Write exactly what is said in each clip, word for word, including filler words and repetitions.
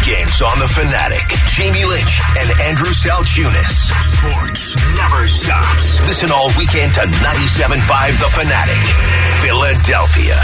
Weekends on The Fanatic. Jamie Lynch and Andrew Salchunas. Sports never stops. Listen all weekend to ninety-seven point five The Fanatic, Philadelphia.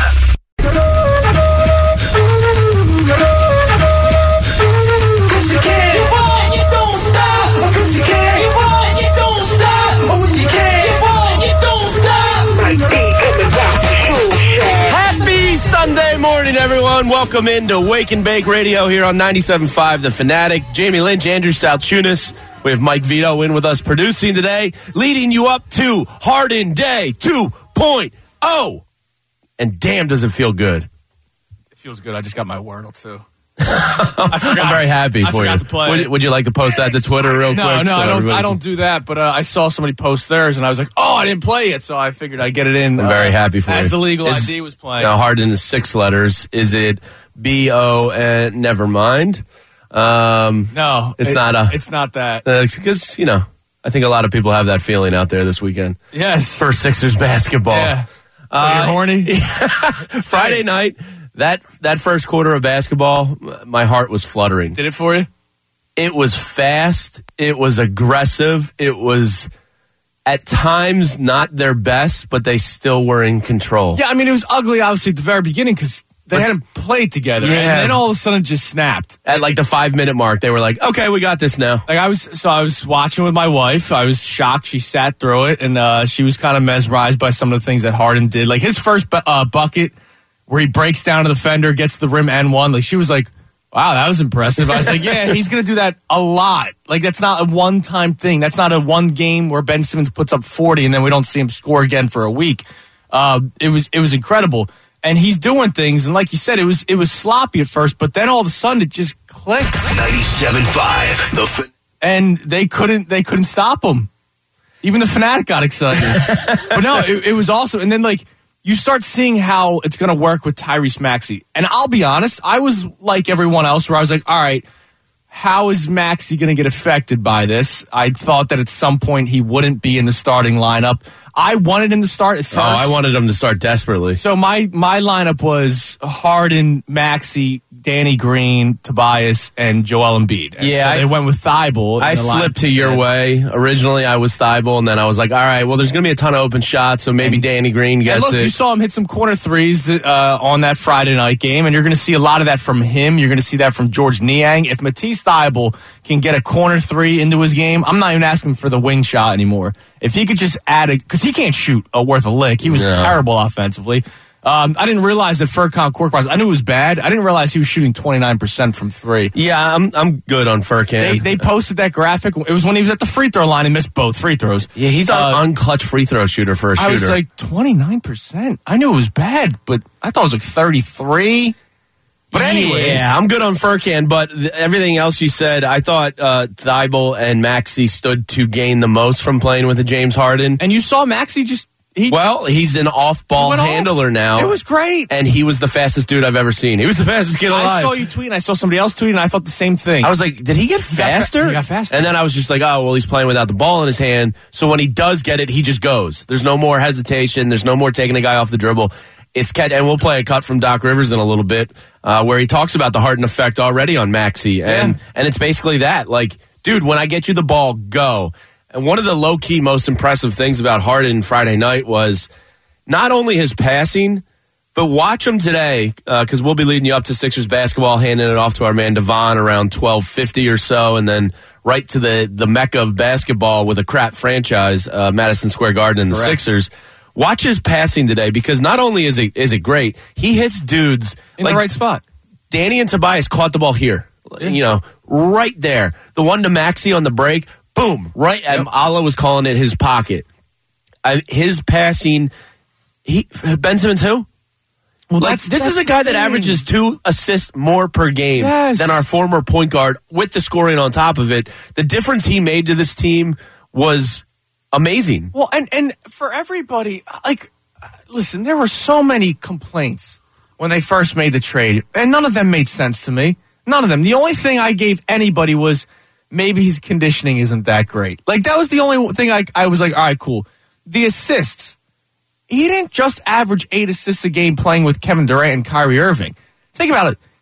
Cause you can. You want, you don't stop. Cause you can. You want, you don't stop. Oh, when you can. You want, you don't stop. My D coming back to show shot. Happy Sunday morning, everyone. Welcome into Wake and Bake Radio here on ninety-seven point five The Fanatic. Jamie Lynch, Andrew Salchunas. We have Mike Vito in with us producing today, leading you up to Harden Day two point oh. And damn, does it feel good. It feels good. I just got my Wordle, too. I forgot, I'm very happy I for you. To play would, would you like to post that to Twitter real no, quick? No, no, so I don't. I don't can... do that. But uh, I saw somebody post theirs, and I was like, "Oh, I didn't play it," so I figured I'd get it in. I'm uh, very happy for as you. As the legal is, I D was playing. Now, Harden is six letters. Is it B O and never mind? Um, no, it's it, not a. It's not that. Because you know, I think a lot of people have that feeling out there this weekend. Yes, for Sixers basketball. Yeah, uh, you're horny. Friday night. That that first quarter of basketball, my heart was fluttering. Did it for you? It was fast. It was aggressive. It was, at times, not their best, but they still were in control. Yeah, I mean, it was ugly, obviously, at the very beginning because they but, hadn't played together. Yeah. And then all of a sudden just snapped. At like the five-minute mark, they were like, okay, we got this now. Like I was, so I was watching with my wife. I was shocked. She sat through it, and uh, she was kind of mesmerized by some of the things that Harden did. Like his first bu- uh, bucket, where he breaks down to the fender, gets the rim and one. Like she was like, wow, that was impressive. I was like, yeah, he's going to do that a lot. Like that's not a one-time thing. That's not a one game where Ben Simmons puts up forty and then we don't see him score again for a week. Uh, it was it was incredible. And he's doing things. And like you said, it was it was sloppy at first, but then all of a sudden it just clicked. ninety-seven point five The F- And they couldn't they couldn't stop him. Even the Fanatic got excited. But no, it, it was awesome. And then like, you start seeing how it's going to work with Tyrese Maxey. And I'll be honest, I was like everyone else where I was like, all right, how is Maxey going to get affected by this? I thought that at some point he wouldn't be in the starting lineup. I wanted him to start at first. Oh, I wanted him to start desperately. So my, my lineup was Harden, Maxey, Danny Green, Tobias, and Joel Embiid. And yeah, so I, they went with Thibault. I flipped to your way. Originally, I was Thibault, and then I was like, all right, well, there's going to be a ton of open shots, so maybe and, Danny Green gets and look, it. You saw him hit some corner threes uh, on that Friday night game, and you're going to see a lot of that from him. You're going to see that from George Niang. If Matisse Thybulle can get a corner three into his game, I'm not even asking for the wing shot anymore. If he could just add it, because he can't shoot a worth a lick. He was no. terrible offensively. Um, I didn't realize that Furkan Korkmaz, I knew it was bad. I didn't realize he was shooting twenty-nine percent from three. Yeah, I'm I'm good on Furkan. They, they posted that graphic. It was when he was at the free throw line and missed both free throws. Yeah, he's uh, an unclutch free throw shooter for a shooter. I was like, twenty-nine percent? I knew it was bad, but I thought it was like thirty-three. But anyways. Yeah, I'm good on Furkan, but th- everything else you said, I thought uh, Thibault and Maxey stood to gain the most from playing with a James Harden. And you saw Maxey just... He, well, he's an off-ball handler off. now. It was great. And he was the fastest dude I've ever seen. He was the fastest kid alive. I saw you tweet, and I saw somebody else tweet, and I thought the same thing. I was like, did he get faster? He got, fa- he got faster. And then I was just like, oh, well, he's playing without the ball in his hand. So when he does get it, he just goes. There's no more hesitation. There's no more taking a guy off the dribble. It's catch, and we'll play a cut from Doc Rivers in a little bit uh, where he talks about the Harden effect already on Maxey. And, yeah. and it's basically that. Like, dude, when I get you the ball, go. And one of the low-key most impressive things about Harden Friday night was not only his passing, but watch him today, because uh, we'll be leading you up to Sixers basketball, handing it off to our man Devon around twelve fifty or so, and then right to the, the mecca of basketball with a crap franchise, uh, Madison Square Garden and the Correct. Sixers. Watch his passing today, because not only is it is it great, he hits dudes in like the right spot. Danny and Tobias caught the ball here, yeah. you know, right there. The one to Maxey on the break, boom, right. Yep. And Allah was calling it his pocket. I, his passing, he Ben Simmons who? Well, like, that's, this that's is a guy that thing. averages two assists more per game yes. than our former point guard with the scoring on top of it. The difference he made to this team was amazing. Well, and, and for everybody, like, listen, there were so many complaints when they first made the trade, and none of them made sense to me. None of them. The only thing I gave anybody was maybe his conditioning isn't that great. Like, that was the only thing I, I was like, all right, cool. The assists. He didn't just average eight assists a game playing with Kevin Durant and Kyrie Irving. Think about it.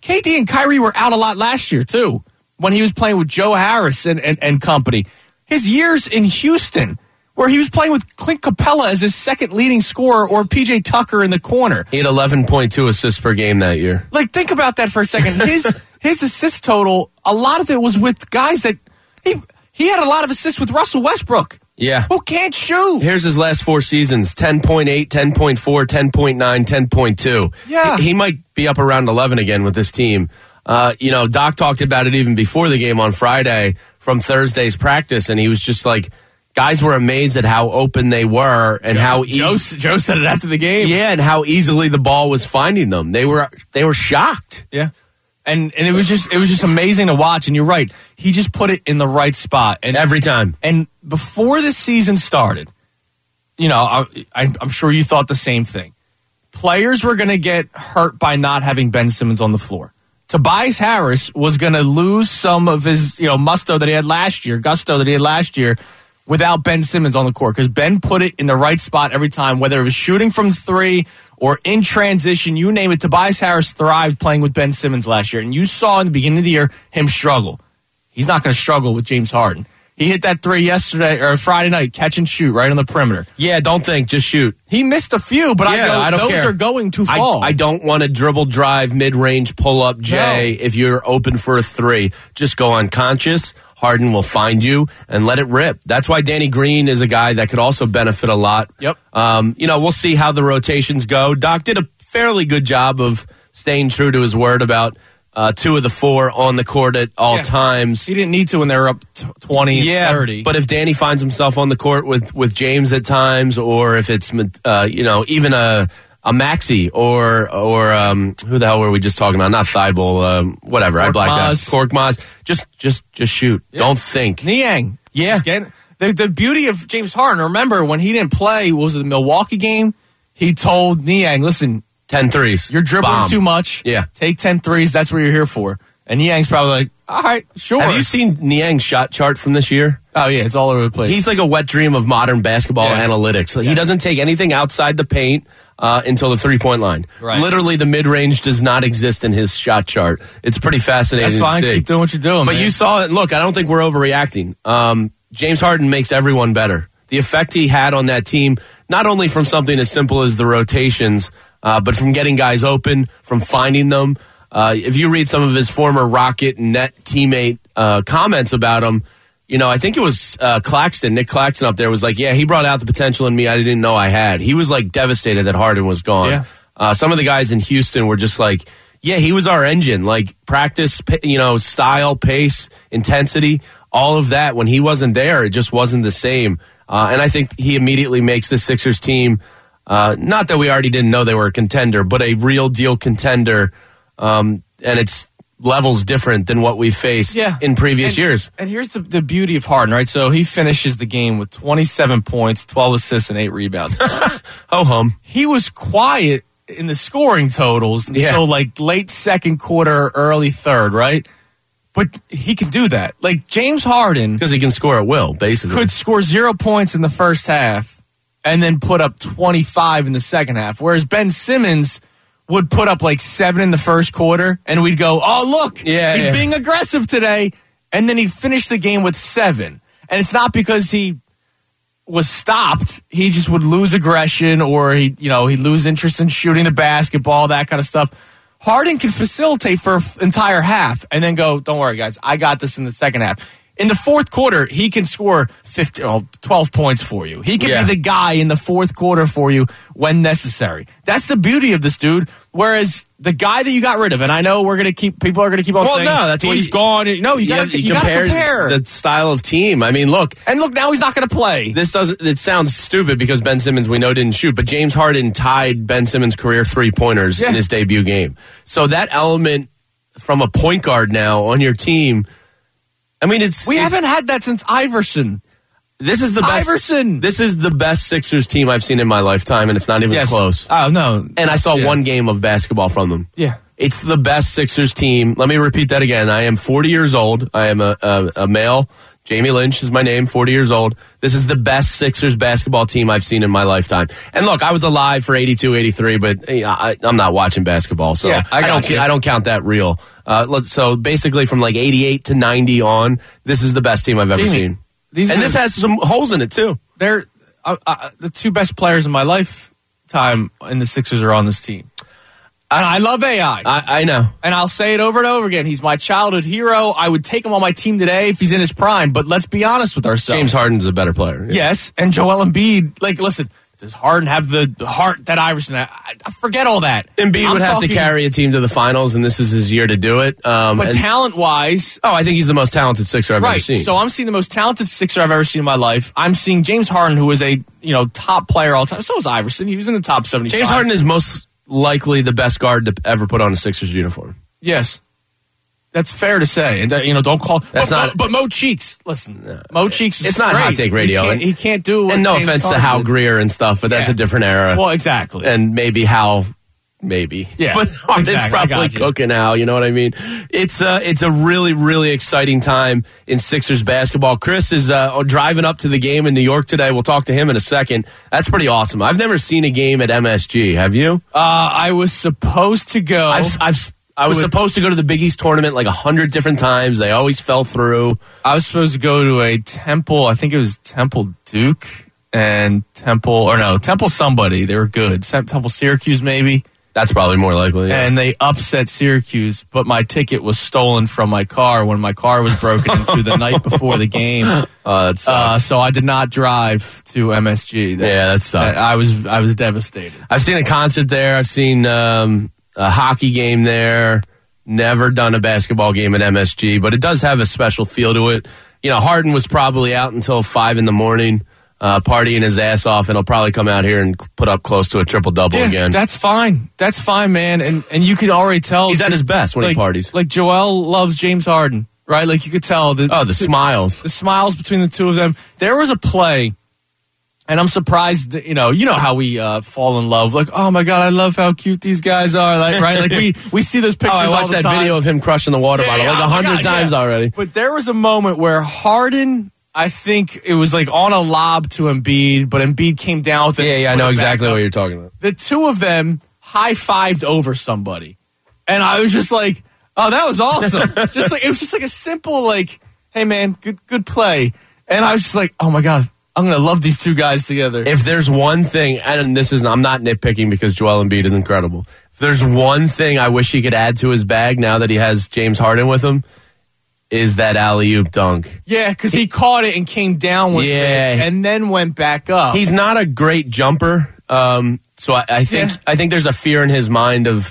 K D and Kyrie were out a lot last year, too, when he was playing with Joe Harris and, and, and company. His years in Houston, where he was playing with Clint Capella as his second leading scorer or P J Tucker in the corner. He had eleven point two assists per game that year. Like, think about that for a second. His his assist total, a lot of it was with guys that he he had a lot of assists with Russell Westbrook. Yeah. Who can't shoot. Here's his last four seasons, ten point eight, ten point four, ten point nine, ten point two. Yeah. He, he might be up around eleven again with this team. Uh, you know, Doc talked about it even before the game on Friday from Thursday's practice, and he was just like, guys were amazed at how open they were and Joe, how easy. Joe, Joe said it after the game. Yeah, and how easily the ball was finding them. They were they were shocked. Yeah. And and it was just it was just amazing to watch. And you're right. He just put it in the right spot. And Every time. And before the season started, you know, I, I, I'm sure you thought the same thing. Players were going to get hurt by not having Ben Simmons on the floor. Tobias Harris was going to lose some of his, you know, musto that he had last year, gusto that he had last year, without Ben Simmons on the court, because Ben put it in the right spot every time, whether it was shooting from three or in transition, you name it. Tobias Harris thrived playing with Ben Simmons last year, and you saw in the beginning of the year him struggle. He's not going to struggle with James Harden. He hit that three yesterday or Friday night, catch and shoot right on the perimeter. Yeah, don't think, just shoot. He missed a few, but Yeah, I go, I don't those care. are going to I, fall. I don't want to dribble drive, mid-range, pull-up, Jay. No. If you're open for a three, just go unconscious. Harden will find you and let it rip. That's why Danny Green is a guy that could also benefit a lot. Yep. Um, you know, we'll see how the rotations go. Doc did a fairly good job of staying true to his word about uh, two of the four on the court at all Yeah. times. He didn't need to when they were up t- twenty, Yeah, thirty. but if Danny finds himself on the court with, with James at times, or if it's uh, you know even a a Maxey or or um, who the hell were we just talking about? Not Thibault, um, whatever. I blacked out. Korkmaz. Korkmaz. Just just just shoot. Yeah. Don't think. Niang. Yeah. Just get- The, the beauty of James Harden, remember when he didn't play, what was it the Milwaukee game? He told Niang, listen, Ten threes. you're dribbling Bomb. too much. Yeah. Take ten threes. That's what you're here for. And Niang's probably like, all right, sure. Have you seen Niang's shot chart from this year? Oh, yeah, it's all over the place. He's like a wet dream of modern basketball Yeah. analytics. He Yeah. doesn't take anything outside the paint uh, until the three-point line. Right. Literally, the mid-range does not exist in his shot chart. It's pretty fascinating That's fine. to see. Keep doing what you're doing, But man. you saw it. Look, I don't think we're overreacting. Um, James Harden makes everyone better. The effect he had on that team, not only from something as simple as the rotations, uh, but from getting guys open, from finding them. Uh, if you read some of his former Rocket and Net teammate uh, comments about him, you know, I think it was uh, Claxton, Nick Claxton up there was like, yeah, he brought out the potential in me I didn't know I had. He was like devastated that Harden was gone. Yeah. Uh, some of the guys in Houston were just like, yeah, he was our engine. Like practice, pa- you know, style, pace, intensity, all of that. When he wasn't there, it just wasn't the same. Uh, and I think he immediately makes the Sixers team, uh, not that we already didn't know they were a contender, but a real deal contender. Um, and it's levels different than what we faced Yeah. in previous and, years. And here's the, the beauty of Harden, right? So he finishes the game with twenty-seven points, twelve assists, and eight rebounds. Ho hum. He was quiet in the scoring totals until Yeah. like late second quarter, early third, right? But he can do that. Like James Harden Because he can score at will, basically. could score zero points in the first half and then put up twenty-five in the second half. Whereas Ben Simmons would put up like seven in the first quarter and we'd go, oh, look, Yeah, he's yeah. being aggressive today. And then he'd finish the game with seven. And it's not because he was stopped. He just would lose aggression or he, you know, he'd lose interest in shooting the basketball, that kind of stuff. Harden can facilitate for an entire half and then go, don't worry, guys, I got this in the second half. In the fourth quarter, he can score fifteen, well, twelve points for you. He can Yeah. be the guy in the fourth quarter for you when necessary. That's the beauty of this dude. Whereas the guy that you got rid of, and I know we're going to keep, people are going to keep on Well, saying, no, that's what he's you- gone. No, you got to you compare, compare the style of team. I mean, look, and look, now he's not going to play. this doesn't. It sounds stupid because Ben Simmons we know didn't shoot, but James Harden tied Ben Simmons' career three pointers Yeah. in his debut game. So that element from a point guard now on your team, I mean, it's we it's, haven't had that since Iverson. This is the best. Iverson. This is the best Sixers team I've seen in my lifetime, and it's not even Yes. close. Oh, no. And I saw Yeah. one game of basketball from them. Yeah. It's the best Sixers team. Let me repeat that again. I am forty years old. I am a, a, a male Jamie Lynch is my name, forty years old. This is the best Sixers basketball team I've seen in my lifetime. And look, I was alive for eighty-two, eighty-three, but you know, I, I'm not watching basketball, so Yeah, I I, don't, you. I don't count that real. Uh, let's, so basically from like eighty-eight to ninety on, this is the best team I've ever Jamie, seen. These And are this the- has some holes in it, too. They're uh, uh, the two best players in my lifetime, and the Sixers are on this team. And I love A I. I, I know. And I'll say it over and over again. He's my childhood hero. I would take him on my team today if he's in his prime. But let's be honest with ourselves. James Harden's a better player. Yeah. Yes, and Joel Embiid. Like, listen, does Harden have the heart that Iverson had? I, I forget all that. Embiid I'm would have talking- to carry a team to the finals, and this is his year to do it. Um, But and- talent-wise, oh, I think he's the most talented Sixer I've ever right. seen. So I'm seeing the most talented Sixer I've ever seen in my life. I'm seeing James Harden, who is a you know top player all time. So was Iverson. He was in the top seventy-five. James Harden is most likely the best guard to ever put on a Sixers uniform. Yes. That's fair to say. And, uh, you know, don't call. That's but, not- but, but Mo Cheeks, listen. Mo Cheeks is It's not great. hot take radio. He can't, he can't do what And no James offense to Harden Hal did. Greer and stuff, but that's Yeah. a different era. Well, exactly. And maybe Hal, maybe. Yeah, But Harden's exactly. I probably got you. cooking Hal, you know what I mean? It's uh, it's a really, really exciting time in Sixers basketball. Chris is uh, driving up to the game in New York today. We'll talk to him in a second. That's pretty awesome. I've never seen a game at M S G. Have you? Uh, I was supposed to go. I've, I've I was To a- supposed to go to the Big East tournament like a hundred different times. They always fell through. I was supposed to go to a Temple. I think it was Temple Duke and Temple, or no, Temple somebody. They were good. Temple Syracuse, maybe. That's probably more likely. Yeah. And they upset Syracuse, but my ticket was stolen from my car when my car was broken into the night before the game. Oh, that sucks. Uh, so I did not drive to M S G. That, Yeah, that sucks. I was I was devastated. I've seen a concert there. I've seen um, a hockey game there. Never done a basketball game at M S G, but it does have a special feel to it. You know, Harden was probably out until five in the morning, uh, partying his ass off, and he'll probably come out here and put up close to a triple double Yeah, again. that's fine. That's fine, man. And and you could already tell He's at his best when like, he parties. Like Joel loves James Harden, right? Like you could tell the Oh, the smiles. the smiles between the two of them. There was a play, and I'm surprised. That, you know, you know how we uh, fall in love. Like, oh my god, I love how cute these guys are. Like, right? Like we we see those pictures. Oh, I all watched the that time. video of him crushing the water Yeah, bottle yeah, like a oh my hundred God, times yeah. already. But there was a moment where Harden, I think it was like on a lob to Embiid, but Embiid came down with it. Yeah, yeah, I put know it back exactly up. what you're talking about. The two of them high-fived over somebody. And I was just like, oh, that was awesome. just like it was just like a simple like, hey man, good good play. And I was just like, oh my God, I'm gonna love these two guys together. If there's one thing, and this is, I'm not nitpicking because Joel Embiid is incredible. If there's one thing I wish he could add to his bag now that he has James Harden with him, is that alley-oop dunk. yeah, because he caught it and came down with Yeah. it and then went back up. He's not a great jumper, um, so I, I think Yeah. I think there's a fear in his mind of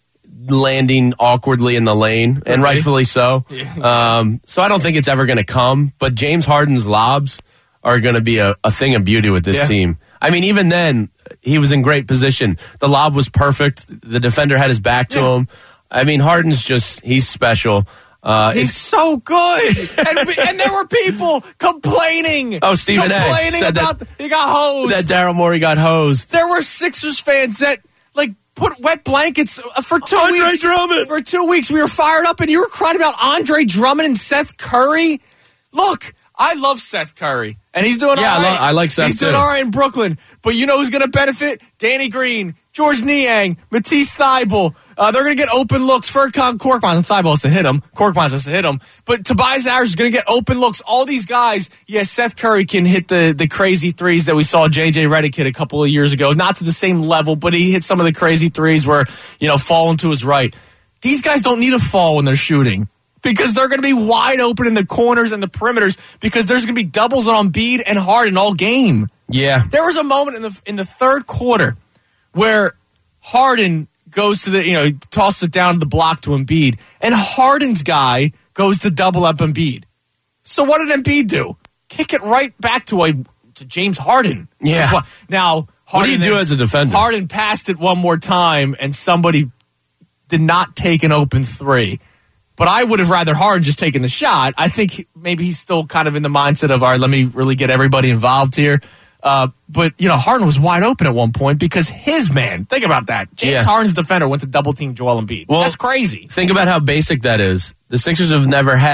landing awkwardly in the lane, and Right. rightfully so. Um, so I don't think it's ever going to come. But James Harden's lobs are going to be a, a thing of beauty with this Yeah. team. I mean, even then, he was in great position. The lob was perfect. The defender had his back to Yeah. him. I mean, Harden's just, he's special. Uh, He's it's- so good, and, we- and there were people complaining. Oh, Stephen A. complaining said that- about he got hosed. that Daryl Morey got hosed. There were Sixers fans that like put wet blankets uh, for two Andre weeks. Drummond. For two weeks, we were fired up, and you were crying about Andre Drummond and Seth Curry. Look, I love Seth Curry, and he's doing Yeah, I all right. lo- I like Seth, He's doing too. all right in Brooklyn, but you know who's going to benefit? Danny Green, George Niang, Matisse Thybulle. Uh, they're going to get open looks. Furkan Korkmaz and Thybulle has to hit him. Korkmaz has to hit him. But Tobias Harris is going to get open looks. All these guys, yeah, Seth Curry can hit the, the crazy threes that we saw J J Redick hit a couple of years ago. Not to the same level, but he hit some of the crazy threes where, you know, falling to his right. These guys don't need to fall when they're shooting because they're going to be wide open in the corners and the perimeters because there's going to be doubles on Embiid and Harden all game. Yeah. There was a moment in the in the third quarter where Harden goes to the, you know, he tosses it down to the block to Embiid, and Harden's guy goes to double up Embiid. So what did Embiid do? Kick it right back to a to James Harden. Yeah. That's why- Now, What do you Harden do then- as a defender? Harden passed it one more time, and somebody did not take an open three. But I would have rather Harden just taken the shot. I think he- maybe he's still kind of in the mindset of, all right, let me really get everybody involved here. Uh, but, you know, Harden was wide open at one point because his man, think about that. James Yeah. Harden's defender went to double team Joel Embiid. Well, That's crazy. Think about how basic that is. The Sixers have never had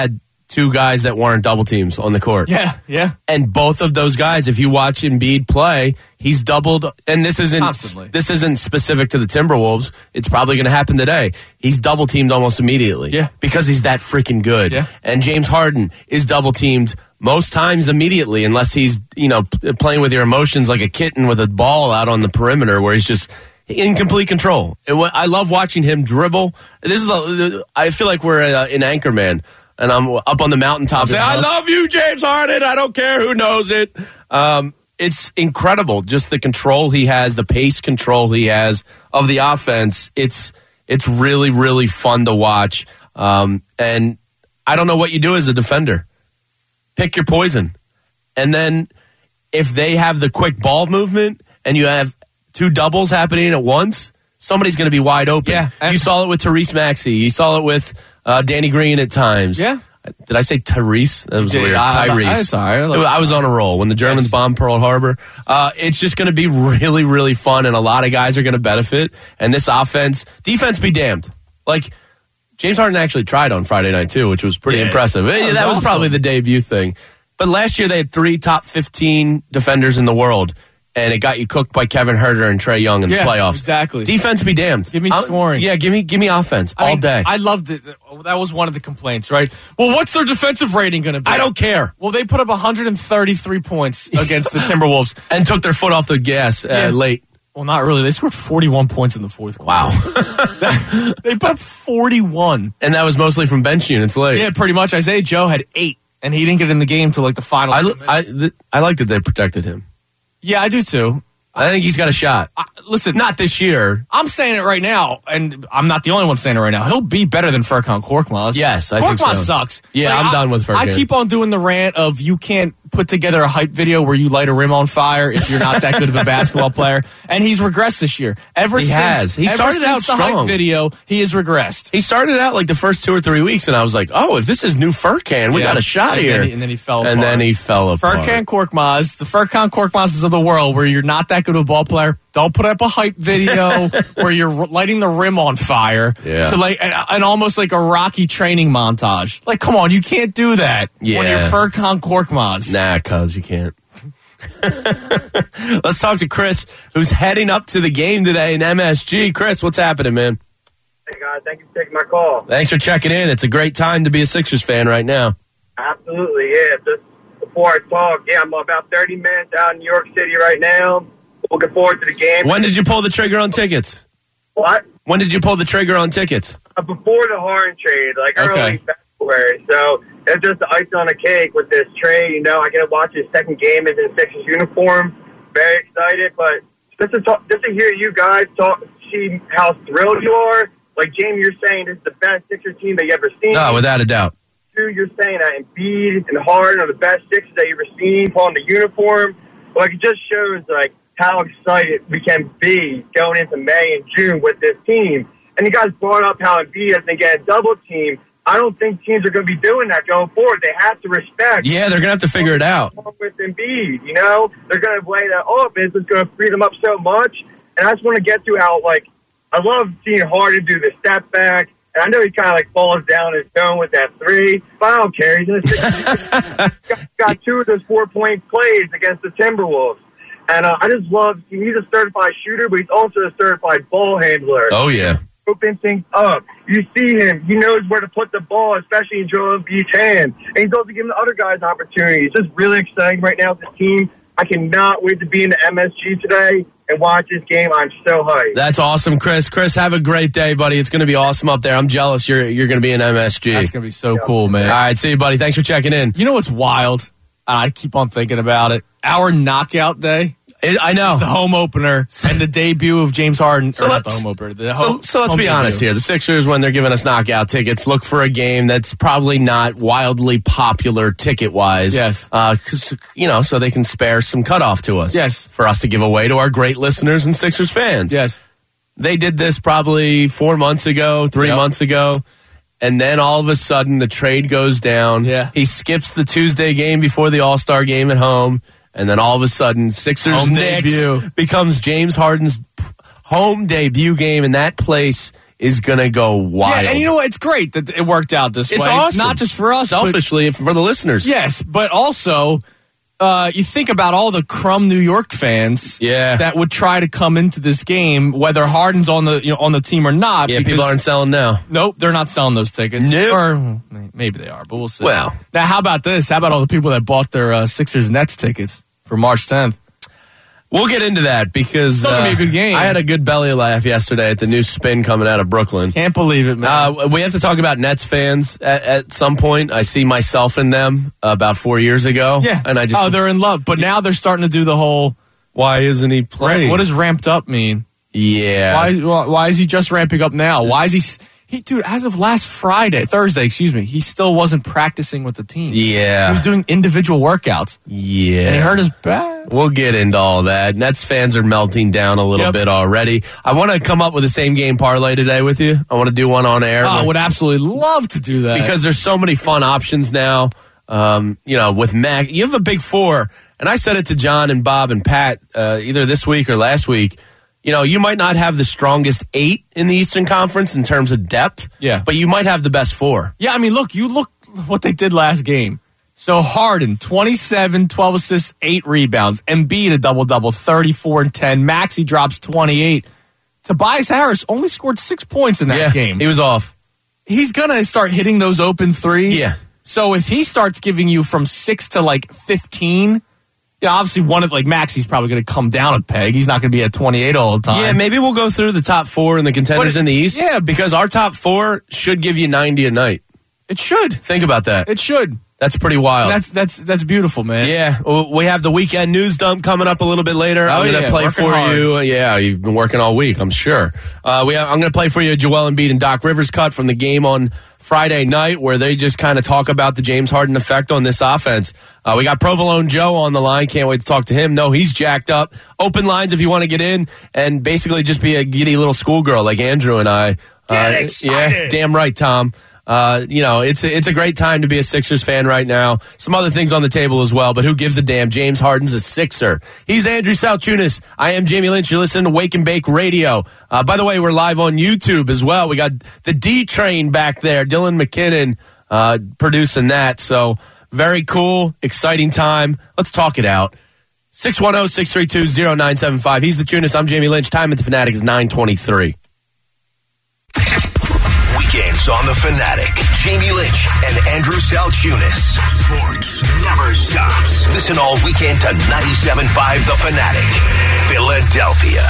two guys that weren't double teams on the court. Yeah, yeah. And both of those guys, if you watch Embiid play, he's doubled. And this isn't Constantly. this isn't specific to the Timberwolves. It's probably going to happen today. He's double teamed almost immediately. Yeah. Because he's that freaking good. Yeah. And James Harden is double teamed most times immediately, unless he's, you know, p- playing with your emotions like a kitten with a ball out on the perimeter where he's just in complete control. And what, I love watching him dribble. This is a, I feel like we're uh, in Anchorman. And I'm up on the mountaintop saying, I love you, James Harden. I don't care who knows it. Um, it's incredible. Just the control he has, the pace control he has of the offense. It's it's really, really fun to watch. Um, and I don't know what you do as a defender. Pick your poison. And then if they have the quick ball movement and you have two doubles happening at once, somebody's going to be wide open. Yeah. You saw it with Therese Maxey. You saw it with uh, Danny Green at times. Yeah. Did I say Therese? That was did. weird. I- I- Tyrese. it's all right. I love- I was on a roll when the Germans Yes. bombed Pearl Harbor. Uh, it's just going to be really, really fun, and a lot of guys are going to benefit. And this offense, defense be damned. Like, James Harden actually tried on Friday night, too, which was pretty Yeah. impressive. That That, was was, awesome. probably the debut thing. But last year they had three top fifteen defenders in the world, and it got you cooked by Kevin Huerter and Trae Young in Yeah, the playoffs. exactly. Defense be damned. Give me I'm- scoring. Yeah, give me give me offense I all mean, day. I loved it. That was one of the complaints, right? Well, what's their defensive rating going to be? I don't care. Well, they put up one hundred thirty-three points against the Timberwolves. And took their foot off the gas uh, Yeah. late. Well, not really. They scored forty-one points in the fourth quarter. Wow. They put up forty-one. And that was mostly from bench units late. Yeah, pretty much. Isaiah Joe had eight, and he didn't get in the game till like the final. I, two minutes. I, th- I like that they protected him. yeah, I do too. I think he's got a shot. I, listen, Not this year. I'm saying it right now, and I'm not the only one saying it right now. He'll be better than Furkan Korkmaz. Yes, I Korkmaz think so. sucks. Yeah, I'm I, done with Furkan. I keep on doing the rant of you can't put together a hype video where you light a rim on fire if you're not that good of a basketball player. And he's regressed this year. Ever He since has. He ever started since out the strong. hype video, he has regressed. He started out like the first two or three weeks, and I was like, oh, if this is new Furkan, we Yeah. got a shot and here. Then he, and then he fell And apart. then he fell apart. Furkan Korkmaz, the Furkan Korkmazes of the world, where you're not that good of a ball player. Don't put up a hype video where you're lighting the rim on fire Yeah. to like and, and almost like a Rocky training montage. Like, come on, you can't do that when Yeah. you're Furkan Korkmaz. Nah, cuz you can't. Let's talk to Chris, who's heading up to the game today in M S G. Chris, what's happening, man? Hey, guys, thank you for taking my call. Thanks for checking in. It's a great time to be a Sixers fan right now. Absolutely, yeah. Just before I talk, yeah, I'm about thirty minutes out in New York City right now. Looking forward to the game. When did you pull the trigger on tickets? What? When did you pull the trigger on tickets? Uh, before the Harden trade, like Okay. early February. So it's just the icing on the cake with this trade. You know, I get to watch his second game in his Sixers uniform. Very excited, but just to talk, just to hear you guys talk, see how thrilled you are. Like Jamie, you're saying this is the best Sixers team that you ever seen. Oh, without a doubt. Two, you're saying that Embiid and Harden are the best Sixers that you've ever seen pulling the uniform. Like, it just shows, like, how excited we can be going into May and June with this team. And you guys brought up how Embiid has been getting double teamed. I don't think teams are going to be doing that going forward. They have to respect. Yeah, they're going to have to figure it out. With Embiid, you know, they're going to lay that offense. It's going to free them up so much. And I just want to get to how, like, I love seeing Harden do the step back. And I know he kind of, like, falls down his zone with that three. But I don't care. He's in a got, got two of those four-point plays against the Timberwolves. And uh, I just love, he's a certified shooter, but he's also a certified ball handler. Oh, yeah. Open things up. You see him. He knows where to put the ball, especially in Joel Embiid's hand. And he's also giving the other guys opportunities. It's just really exciting right now with this team. I cannot wait to be in the M S G today and watch this game. I'm so hyped. That's awesome, Chris. Chris, have a great day, buddy. It's going to be awesome up there. I'm jealous you're you're going to be in M S G. That's going to be so cool, man. All right, see you, buddy. Thanks for checking in. You know what's wild? I keep on thinking about it. Our knockout day. It, I know. The home opener and the debut of James Harden. So or not the let's- home opener. The So, home, so let's home be debut. honest here. The Sixers, when they're giving us knockout tickets, look for a game that's probably not wildly popular ticket-wise. Yes. Uh, 'cause, you know, so they can spare some cutoff to us. Yes. For us to give away to our great listeners and Sixers fans. Yes. They did this probably four months ago, three Yep. months ago. And then all of a sudden, the trade goes down. Yeah. He skips the Tuesday game before the All-Star game at home. And then all of a sudden, Sixers Home Knicks debut. becomes James Harden's home debut game, and that place is going to go wild. Yeah, and you know what? It's great that it worked out this it's way. Awesome. Not just for us. Selfishly, but, for the listeners. Yes, but also, uh, you think about all the crumb New York fans yeah. that would try to come into this game, whether Harden's on the you know on the team or not. Yeah, people aren't selling now. Nope, they're not selling those tickets. Nope. Or maybe they are, but we'll see. Well. Now, how about this? How about all the people that bought their uh, Sixers Nets tickets for March tenth? We'll get into that because Still gonna uh, be a good game. I had a good belly laugh yesterday at the new spin coming out of Brooklyn. Can't believe it, man. Uh, we have to talk about Nets fans at, at some point. I see myself in them about four years ago. Yeah. And I just, oh, they're in love. But now they're starting to do the whole, why isn't he playing? what does ramped up mean? Yeah. Why, why why is he just ramping up now? Why is he, he, dude, as of last Friday, Thursday, excuse me, he still wasn't practicing with the team. Yeah. He was doing individual workouts. Yeah. And he hurt his back. We'll get into all that. Nets fans are melting down a little Yep. bit already. I want to come up with the same game parlay today with you. I want to do one on air. Oh, I would absolutely love to do that. Because there's so many fun options now. Um, you know, with Mac, you have a big four. And I said it to John and Bob and Pat uh, either this week or last week. You know, you might not have the strongest eight in the Eastern Conference in terms of depth. Yeah. But you might have the best four. Yeah, I mean, look, you look what they did last game. So Harden, twenty-seven, twelve assists, eight rebounds. Embiid, a double-double, thirty-four and ten. Maxey drops twenty-eight. Tobias Harris only scored six points in that yeah, game. He was off. He's going to start hitting those open threes. Yeah. So if he starts giving you from six to like fifteen, yeah, obviously one of like Maxey's probably going to come down a peg. He's not going to be at twenty-eight all the time. Yeah, maybe we'll go through the top four and the contenders But it- in the East. yeah, because our top four should give you ninety a night. It should. Think about that. It should. That's pretty wild. That's that's that's beautiful, man. Yeah, well, we have the weekend news dump coming up a little bit later. Oh, I'm going to yeah, play working for hard. you. Yeah, you've been working all week, I'm sure. Uh, we have, I'm going to play for you a Joel Embiid and Doc Rivers cut from the game on Friday night where they just kind of talk about the James Harden effect on this offense. Uh, we got Provolone Joe on the line. Can't wait to talk to him. No, he's jacked up. Open lines if you want to get in and basically just be a giddy little schoolgirl like Andrew and I. Get uh, excited. Yeah, damn right, Tom. Uh, you know, it's a, it's a great time to be a Sixers fan right now. Some other things on the table as well, but who gives a damn? James Harden's a Sixer. He's Andrew Salchunas. I am Jamie Lynch. You're listening to Wake and Bake Radio. Uh, by the way, we're live on YouTube as well. We got the D Train back there, Dylan McKinnon, uh, producing that. So very cool, exciting time. Let's talk it out. six one zero, six three two, zero nine seven five. He's the Tunis. I'm Jamie Lynch. Time at the Fanatic is nine twenty-three. Weekends on the Fanatic. Jamie Lynch and Andrew Salchunas. Sports never stops. Listen all weekend to ninety-seven point five The Fanatic, Philadelphia.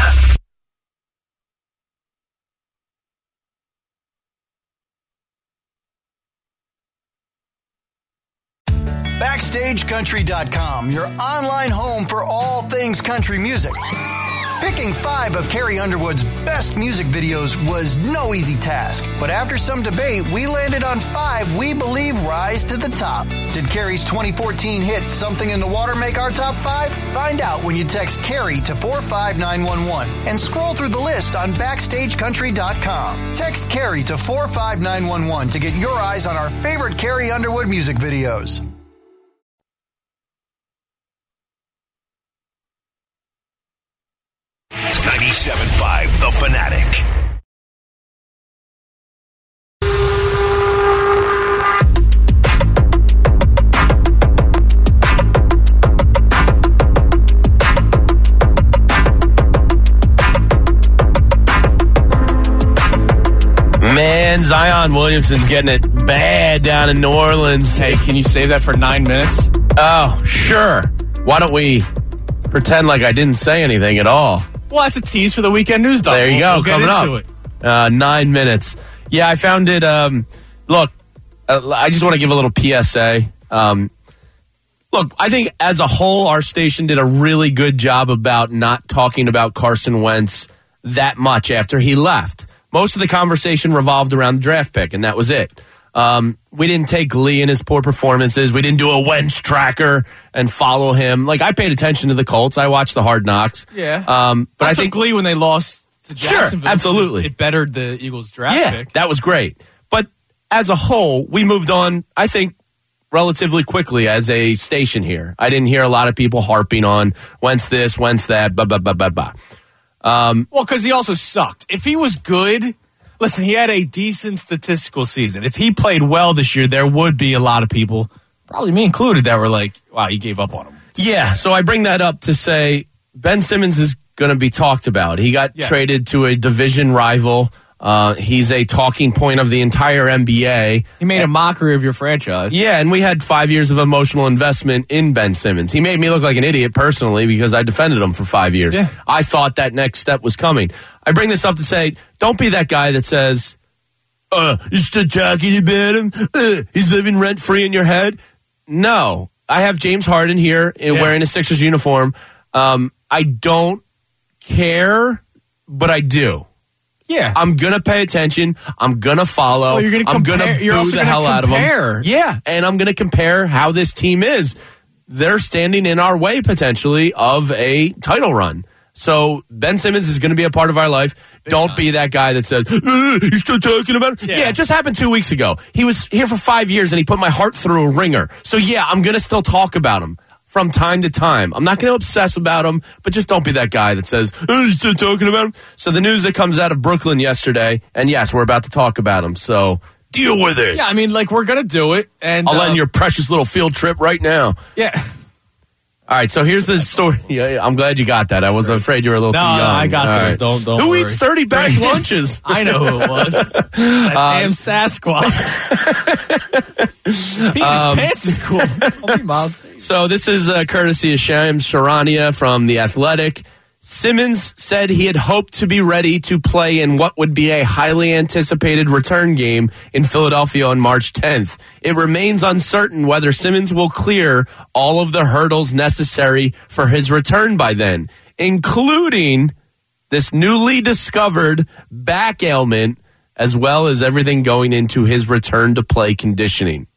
Backstage Country dot com, your online home for all things country music. Picking five of Carrie Underwood's best music videos was no easy task, but after some debate, we landed on five we believe rise to the top. Did Carrie's twenty fourteen hit Something in the Water make our top five? Find out when you text Carrie to four five nine one one and scroll through the list on Backstage Country dot com. Text Carrie to four five nine one one to get your eyes on our favorite Carrie Underwood music videos. ninety-seven point five The Fanatic. Man, Zion Williamson's getting it bad down in New Orleans. Hey, can you save that for nine minutes? Oh, sure. Why don't we pretend like I didn't say anything at all? Well, that's a tease for the weekend news dump. There you We'll- go, we'll get coming into up. it. Uh, nine minutes. Yeah, I found it. Um, look, uh, I just want to give a little P S A. Um, look, I think as a whole, our station did a really good job about not talking about Carson Wentz that much after he left. Most of the conversation revolved around the draft pick, and that was it. Um, we didn't take glee in his poor performances. We didn't do a Wentz tracker and follow him. Like, I paid attention to the Colts. I watched the Hard Knocks. Yeah. Um, but I, I took think glee when they lost to Sure, Jacksonville. absolutely. It bettered the Eagles draft yeah, pick. that was great. But as a whole, we moved on, I think, relatively quickly as a station here. I didn't hear a lot of people harping on Wentz this, Wentz that, blah, blah, blah, blah, blah. Um, Well, because he also sucked. If he was good, Listen, he had a decent statistical season. If he played well this year, there would be a lot of people, probably me included, that were like, wow, you gave up on him. Yeah, so I bring that up to say Ben Simmons is going to be talked about. He got Yeah. traded to a division rival. Uh, he's a talking point of the entire N B A. He made a mockery of your franchise. Yeah, and we had five years of emotional investment in Ben Simmons. He made me look like an idiot personally because I defended him for five years. Yeah. I thought that next step was coming. I bring this up to say, don't be that guy that says, uh, you're still talking about him? Uh, he's living rent-free in your head? No. I have James Harden here in Yeah. wearing a Sixers uniform. Um, I don't care, but I do. Yeah. I'm gonna pay attention. I'm gonna follow. Well, you're gonna I'm compare- gonna you're boo also the gonna hell out of compare. them. Yeah, and I'm gonna compare how this team is. They're standing in our way potentially of a title run. So Ben Simmons is going to be a part of our life. Big Don't time. be that guy that says, uh, "You're still talking about it." Yeah. Yeah, it just happened two weeks ago. He was here for five years and he put my heart through a ringer. So yeah, I'm going to still talk about him from time to time. I'm not going to obsess about him, but just don't be that guy that says, "Oh, you're still talking about him." So the news that comes out of Brooklyn yesterday, and yes, we're about to talk about him. So deal with it. Yeah, I mean, like, we're going to do it. And I'll uh, end your precious little field trip right now. Yeah. All right, so here's the story. Yeah, I'm glad you got that. I was afraid you were a little No, too young. no, I got All those. Don't- don't Who worry. eats thirty bag lunches? I know who it was. That damn Sasquatch. Pete, his Um, pants is cool. Only Miles Davis. So this is uh, courtesy of Shams Charania from The Athletic. Simmons said he had hoped to be ready to play in what would be a highly anticipated return game in Philadelphia on March tenth. It remains uncertain whether Simmons will clear all of the hurdles necessary for his return by then, including this newly discovered back ailment, as well as everything going into his return to play conditioning.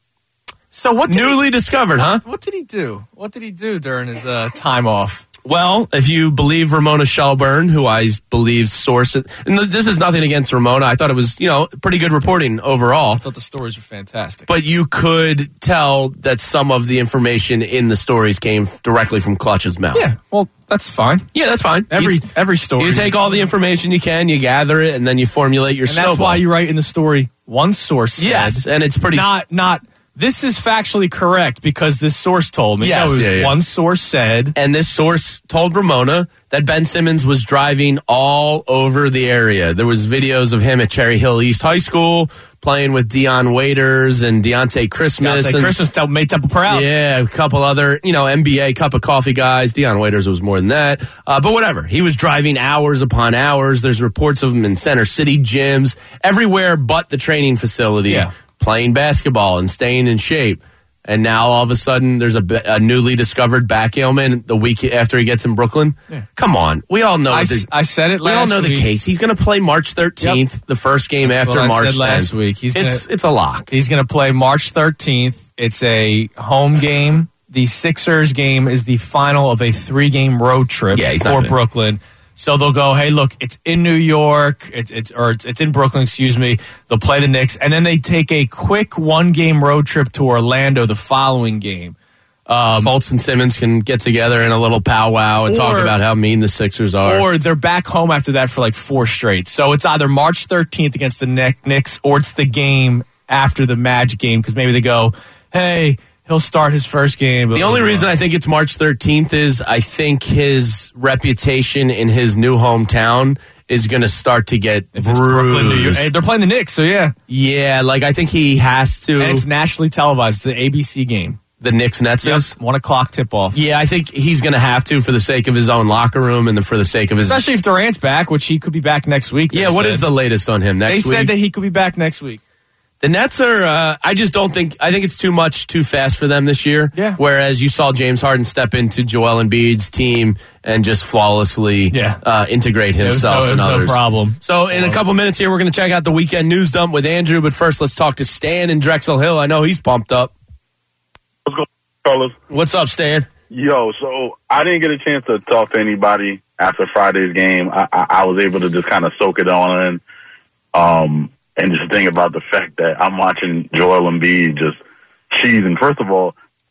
So what did Newly discovered, huh? he, what did he do? What did he do during his uh, time off? Well, if you believe Ramona Shelburne, who I believe source it, and this is nothing against Ramona, I thought it was, you know, pretty good reporting overall. I thought the stories were fantastic. But you could tell that some of the information in the stories came directly from Clutch's mouth. yeah, well, that's fine. Yeah, that's fine. Every you, every story. you take all the information you can, you gather it, and then you formulate your and snowball. that's why you write in the story one source said, Yes, and it's pretty. not not this is factually correct because this source told me. Yes, no, it was yeah, yeah. one source said. And this source told Ramona that Ben Simmons was driving all over the area. There was videos of him at Cherry Hill East High School playing with Deion Waiters and Deontay Christmas. Deontay and, Christmas tell- made Temple proud. Yeah, a couple other, you know, N B A cup of coffee guys. Deion Waiters was more than that. Uh, but whatever. He was driving hours upon hours. There's reports of him in Center City gyms, everywhere but the training facility, Yeah. playing basketball and staying in shape. And now all of a sudden there's a, a newly discovered back ailment the week after he gets in Brooklyn. Yeah. Come on. We all know I, the, s- I said it we all last know the week. case. He's going to play March thirteenth, the first game That's after what I March said last tenth. week. He's it's, gonna- it's a lock. He's going to play March thirteenth. It's a home game. The Sixers game is the final of a three-game road trip Yeah, he's not for gonna- Brooklyn. So they'll go, hey, look, it's in New York, it's it's or it's, it's in Brooklyn, excuse me. They'll play the Knicks, and then they take a quick one-game road trip to Orlando the following game. Um, Fultz and Simmons can get together in a little powwow and talk Or- about how mean the Sixers are. Or they're back home after that for like four straight. So it's either March thirteenth against the Knick- Knicks or it's the game after the Magic game because maybe they go, hey, he'll start his first game. The only reason I think it's March thirteenth is I think his reputation in his new hometown is going to start to get If it's Brooklyn, New York. bruised. Hey, they're playing the Knicks, so yeah. Yeah, like I think he has to. And it's nationally televised. It's an A B C game. The Knicks Nets is? One o'clock tip off. Yeah, I think he's going to have to for the sake of his own locker room and the, for the sake of his. Especially if Durant's back, which he could be back next week. Yeah, what is the latest on him They next week? said that he could be back next week. The Nets are, uh, I just don't think, I think it's too much, too fast for them this year. Yeah. Whereas you saw James Harden step into Joel Embiid's team and just flawlessly Yeah. uh, integrate It was himself no- it and was no others. problem. So in a couple minutes here, we're going to check out the weekend news dump with Andrew. But first, let's talk to Stan in Drexel Hill. I know he's pumped up. What's going on, fellas? What's up, Stan? Yo, so I didn't get a chance to talk to anybody after Friday's game. I, I, I was able to just kind of soak it on in, um, and just think about the fact that I'm watching Joel Embiid just cheesing. First of all,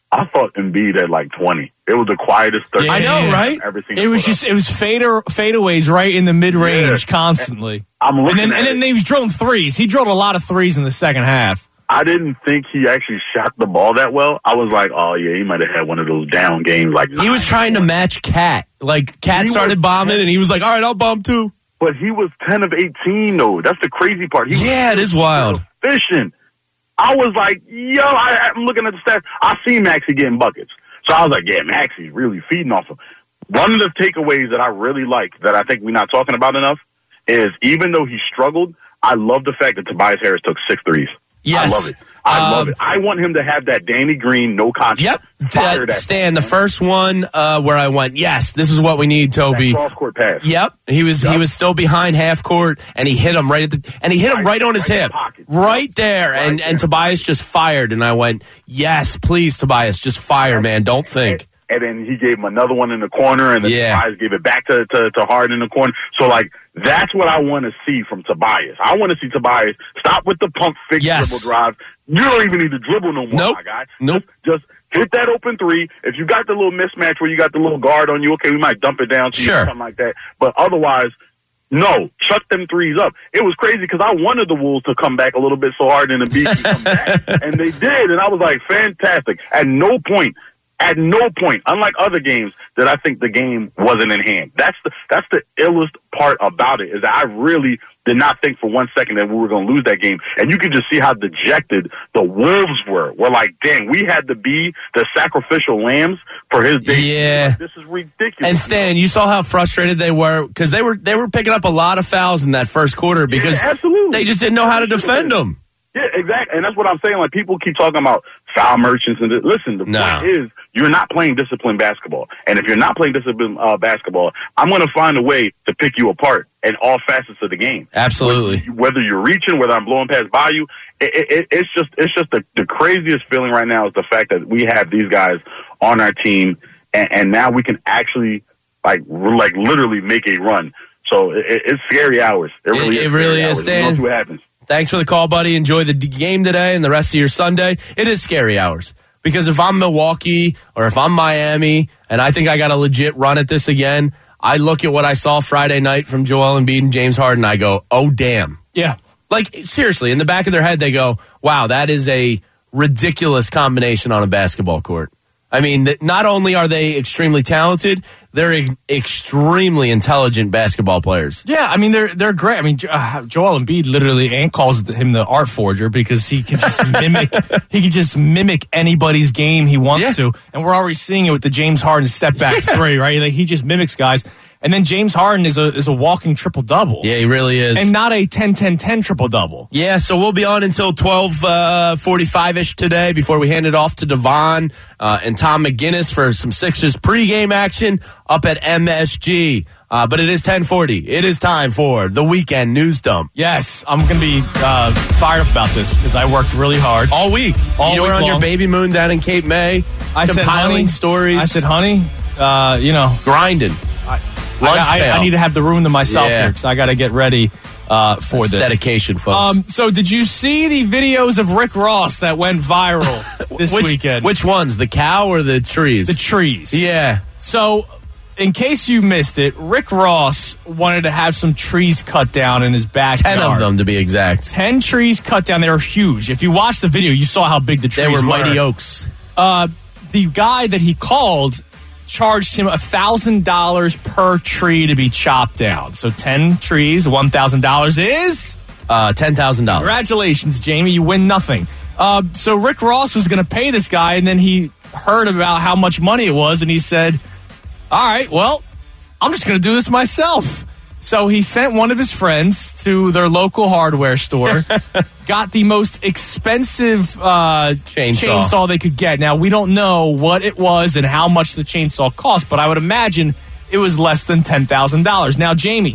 I thought Embiid had like twenty. It was the quietest thirty. Yeah. I know, right? I've ever seen It was just, it was fader, fadeaways right in the mid-range Yeah. constantly. I'm And looking then, at and then it. they was drilling threes. He drilled a lot of threes in the second half. I didn't think he actually shot the ball that well. I was like, oh, yeah, he might have had one of those down games. Like He was trying to match Cat. Like, Cat He started was- bombing, and he was like, all right, I'll bomb too. But he was ten of eighteen, though. That's the crazy part. He Yeah, was it is wild. Efficient. I was like, yo, I, I'm looking at the stats. I see Maxey getting buckets. So I was like, yeah, Maxey's really feeding off him. One of the takeaways that I really like that I think we're not talking about enough is even though he struggled, I love the fact that Tobias Harris took six threes. Yes. I love it. I Um, love it. I want him to have that Danny Green, no contact. Yep. Fire Uh, that Stan, the first one uh, where I went, yes, this is what we need, Toby. cross court pass. Yep, he was he Yep. was still behind half court, and he hit him right at the and he hit him Right- right on his right in hip, the pocket. right there, Right and there. and Tobias just fired, and I went, yes, please, Tobias, just fire, man, don't think. And then he gave him another one in the corner, and then Yeah. Tobias gave it back to, to, to Harden in the corner. So, like, that's what I want to see from Tobias. I want to see Tobias stop with the pump fake Yes. dribble drive. You don't even need to dribble no more, Nope. my guy. Nope. Just, just hit that open three. If you got the little mismatch where you got the little guard on you, okay, we might dump it down to you Sure. or something like that. But otherwise, no, chuck them threes up. It was crazy because I wanted the Wolves to come back a little bit so hard and the beat can come back. And they did. And I was like, fantastic. At no point, at no point, unlike other games, that I think the game wasn't in hand. That's the that's the illest part about it, is that I really did not think for one second that we were going to lose that game. And you could just see how dejected the Wolves were. We're like, dang, we had to be the sacrificial lambs for his day. Yeah. Like, this is ridiculous. And Stan, you saw how frustrated they were because they were they were picking up a lot of fouls in that first quarter because Yeah, absolutely. they just didn't know how to defend them. Yeah, exactly. And that's what I'm saying. Like, people keep talking about foul merchants. And th- listen, the No. point is, you're not playing disciplined basketball. And if you're not playing disciplined uh, basketball, I'm going to find a way to pick you apart in all facets of the game. Absolutely. Whether, whether you're reaching, whether I'm blowing past by you, it, it, it's just it's just the, the craziest feeling right now is the fact that we have these guys on our team, and, and now we can actually, like, r- like literally make a run. So it, it- it's scary hours. It really It- is. it really scary is, hours. Stan. We'll see what happens. Thanks for the call, buddy. Enjoy the d- game today and the rest of your Sunday. It is scary hours because if I'm Milwaukee or if I'm Miami and I think I got a legit run at this again, I look at what I saw Friday night from Joel Embiid and James Harden. I go, oh, damn. Yeah. Like, seriously, in the back of their head, they go, wow, that is a ridiculous combination on a basketball court. I mean, th- not only are they extremely talented, they're e- extremely intelligent basketball players. Yeah, I mean they're they're great. I mean, uh, Joel Embiid literally Ant calls him the art forger because he can just mimic he can just mimic anybody's game he wants Yeah. to, and we're already seeing it with the James Harden step back three, right? Like he just mimics guys, and then James Harden is a is a walking triple double, Yeah, he really is. and not a ten ten ten triple double. Yeah, so we'll be on until twelve forty-five-ish today before we hand it off to Devon uh, and Tom McGinnis for some Sixers pregame action up at M S G. Uh, but it is ten forty. It is time for the Weekend News Dump. Yes, I'm going to be uh, fired up about this because I worked really hard All week. All you were week on your long. baby moon down in Cape May, I said, compiling honey, stories, I said, honey, uh, you know, grinding. I, Lunch I, pail. I need to have the room to myself Yeah. here because I got to get ready uh, for That's this. dedication, folks. Um, so, did you see the videos of Rick Ross that went viral this which, weekend? Which ones, the cow or the trees? the trees. Yeah. So, in case you missed it, Rick Ross wanted to have some trees cut down in his backyard. Ten of them, to be exact. Ten trees cut down. They were huge. If you watch the video, you saw how big the trees They were were. mighty oaks. Uh, the guy that he called charged him one thousand dollars per tree to be chopped down. So ten trees, one thousand dollars is... Uh, ten thousand dollars. Congratulations, Jamie. You win nothing. Uh, so Rick Ross was going to pay this guy, and then he heard about how much money it was, and he said, all right, well, I'm just going to do this myself. So he sent one of his friends to their local hardware store, got the most expensive uh, Chainsaw. chainsaw they could get. Now, we don't know what it was and how much the chainsaw cost, but I would imagine it was less than ten thousand dollars. Now, Jamie,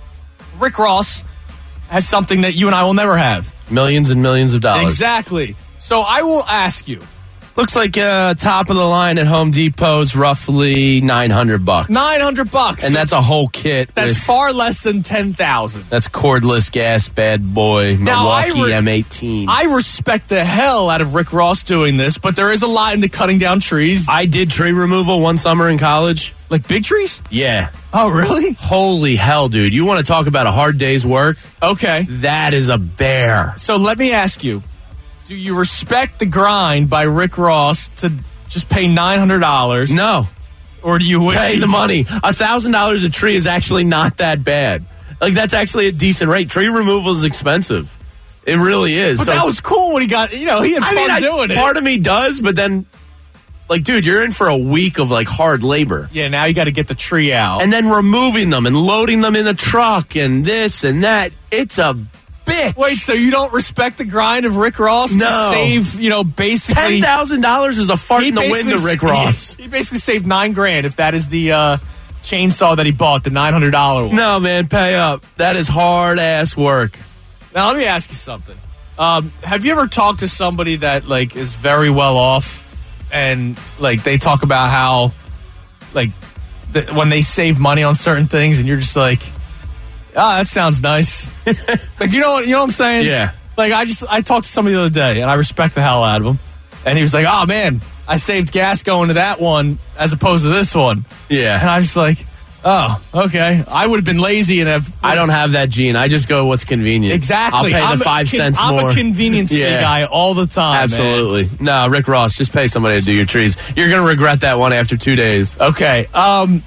Rick Ross has something that you and I will never have. Millions and millions of dollars. Exactly. So I will ask you, Looks like uh, top of the line at Home Depot's roughly nine hundred bucks. nine hundred bucks. And that's a whole kit. That's with, far less than ten thousand. That's cordless gas, bad boy, Now, I Milwaukee re- M eighteen. I respect the hell out of Rick Ross doing this, but there is a lot into cutting down trees. I did tree removal one summer in college. Like big trees? Yeah. Oh, really? Holy hell, dude. You want to talk about a hard day's work? Okay. That is a bear. So let me ask you, do you respect the grind by Rick Ross to just pay nine hundred dollars? No. Or do you wish Pay he- the money. A thousand dollars a tree is actually not that bad. Like, that's actually a decent rate. Tree removal is expensive. It really is. But So- that was cool when he got, you know, he had I fun mean, I- doing it. part of me does, but then, like, dude, you're in for a week of, like, hard labor. Yeah, now you got to get the tree out. And then removing them and loading them in the truck and this and that. It's a bitch. Wait, so you don't respect the grind of Rick Ross No. to save, you know, basically ten thousand dollars is a fart he in the wind to basically- Rick Ross. He, he basically saved nine grand if that is the uh, chainsaw that he bought, the nine hundred dollar one. No, man, pay up. That is hard-ass work. Now, let me ask you something. Um, have you ever talked to somebody that, like, is very well off and, like, they talk about how, like, th- when they save money on certain things and you're just like, ah, that sounds nice. Like, you know what, you know what I'm saying? Yeah. Like, I just, I talked to somebody the other day and I respect the hell out of him. And he was like, oh, man, I saved gas going to that one as opposed to this one. Yeah. And I was just like, oh, okay. I would have been lazy and have. I don't have that gene. I just go what's convenient. Exactly. I'll pay I'm the a five con- cents I'm more. a convenience fee Yeah. guy all the time. Absolutely. No, Rick Ross, just pay somebody to do your trees. You're going to regret that one after two days. Man. Okay. Um,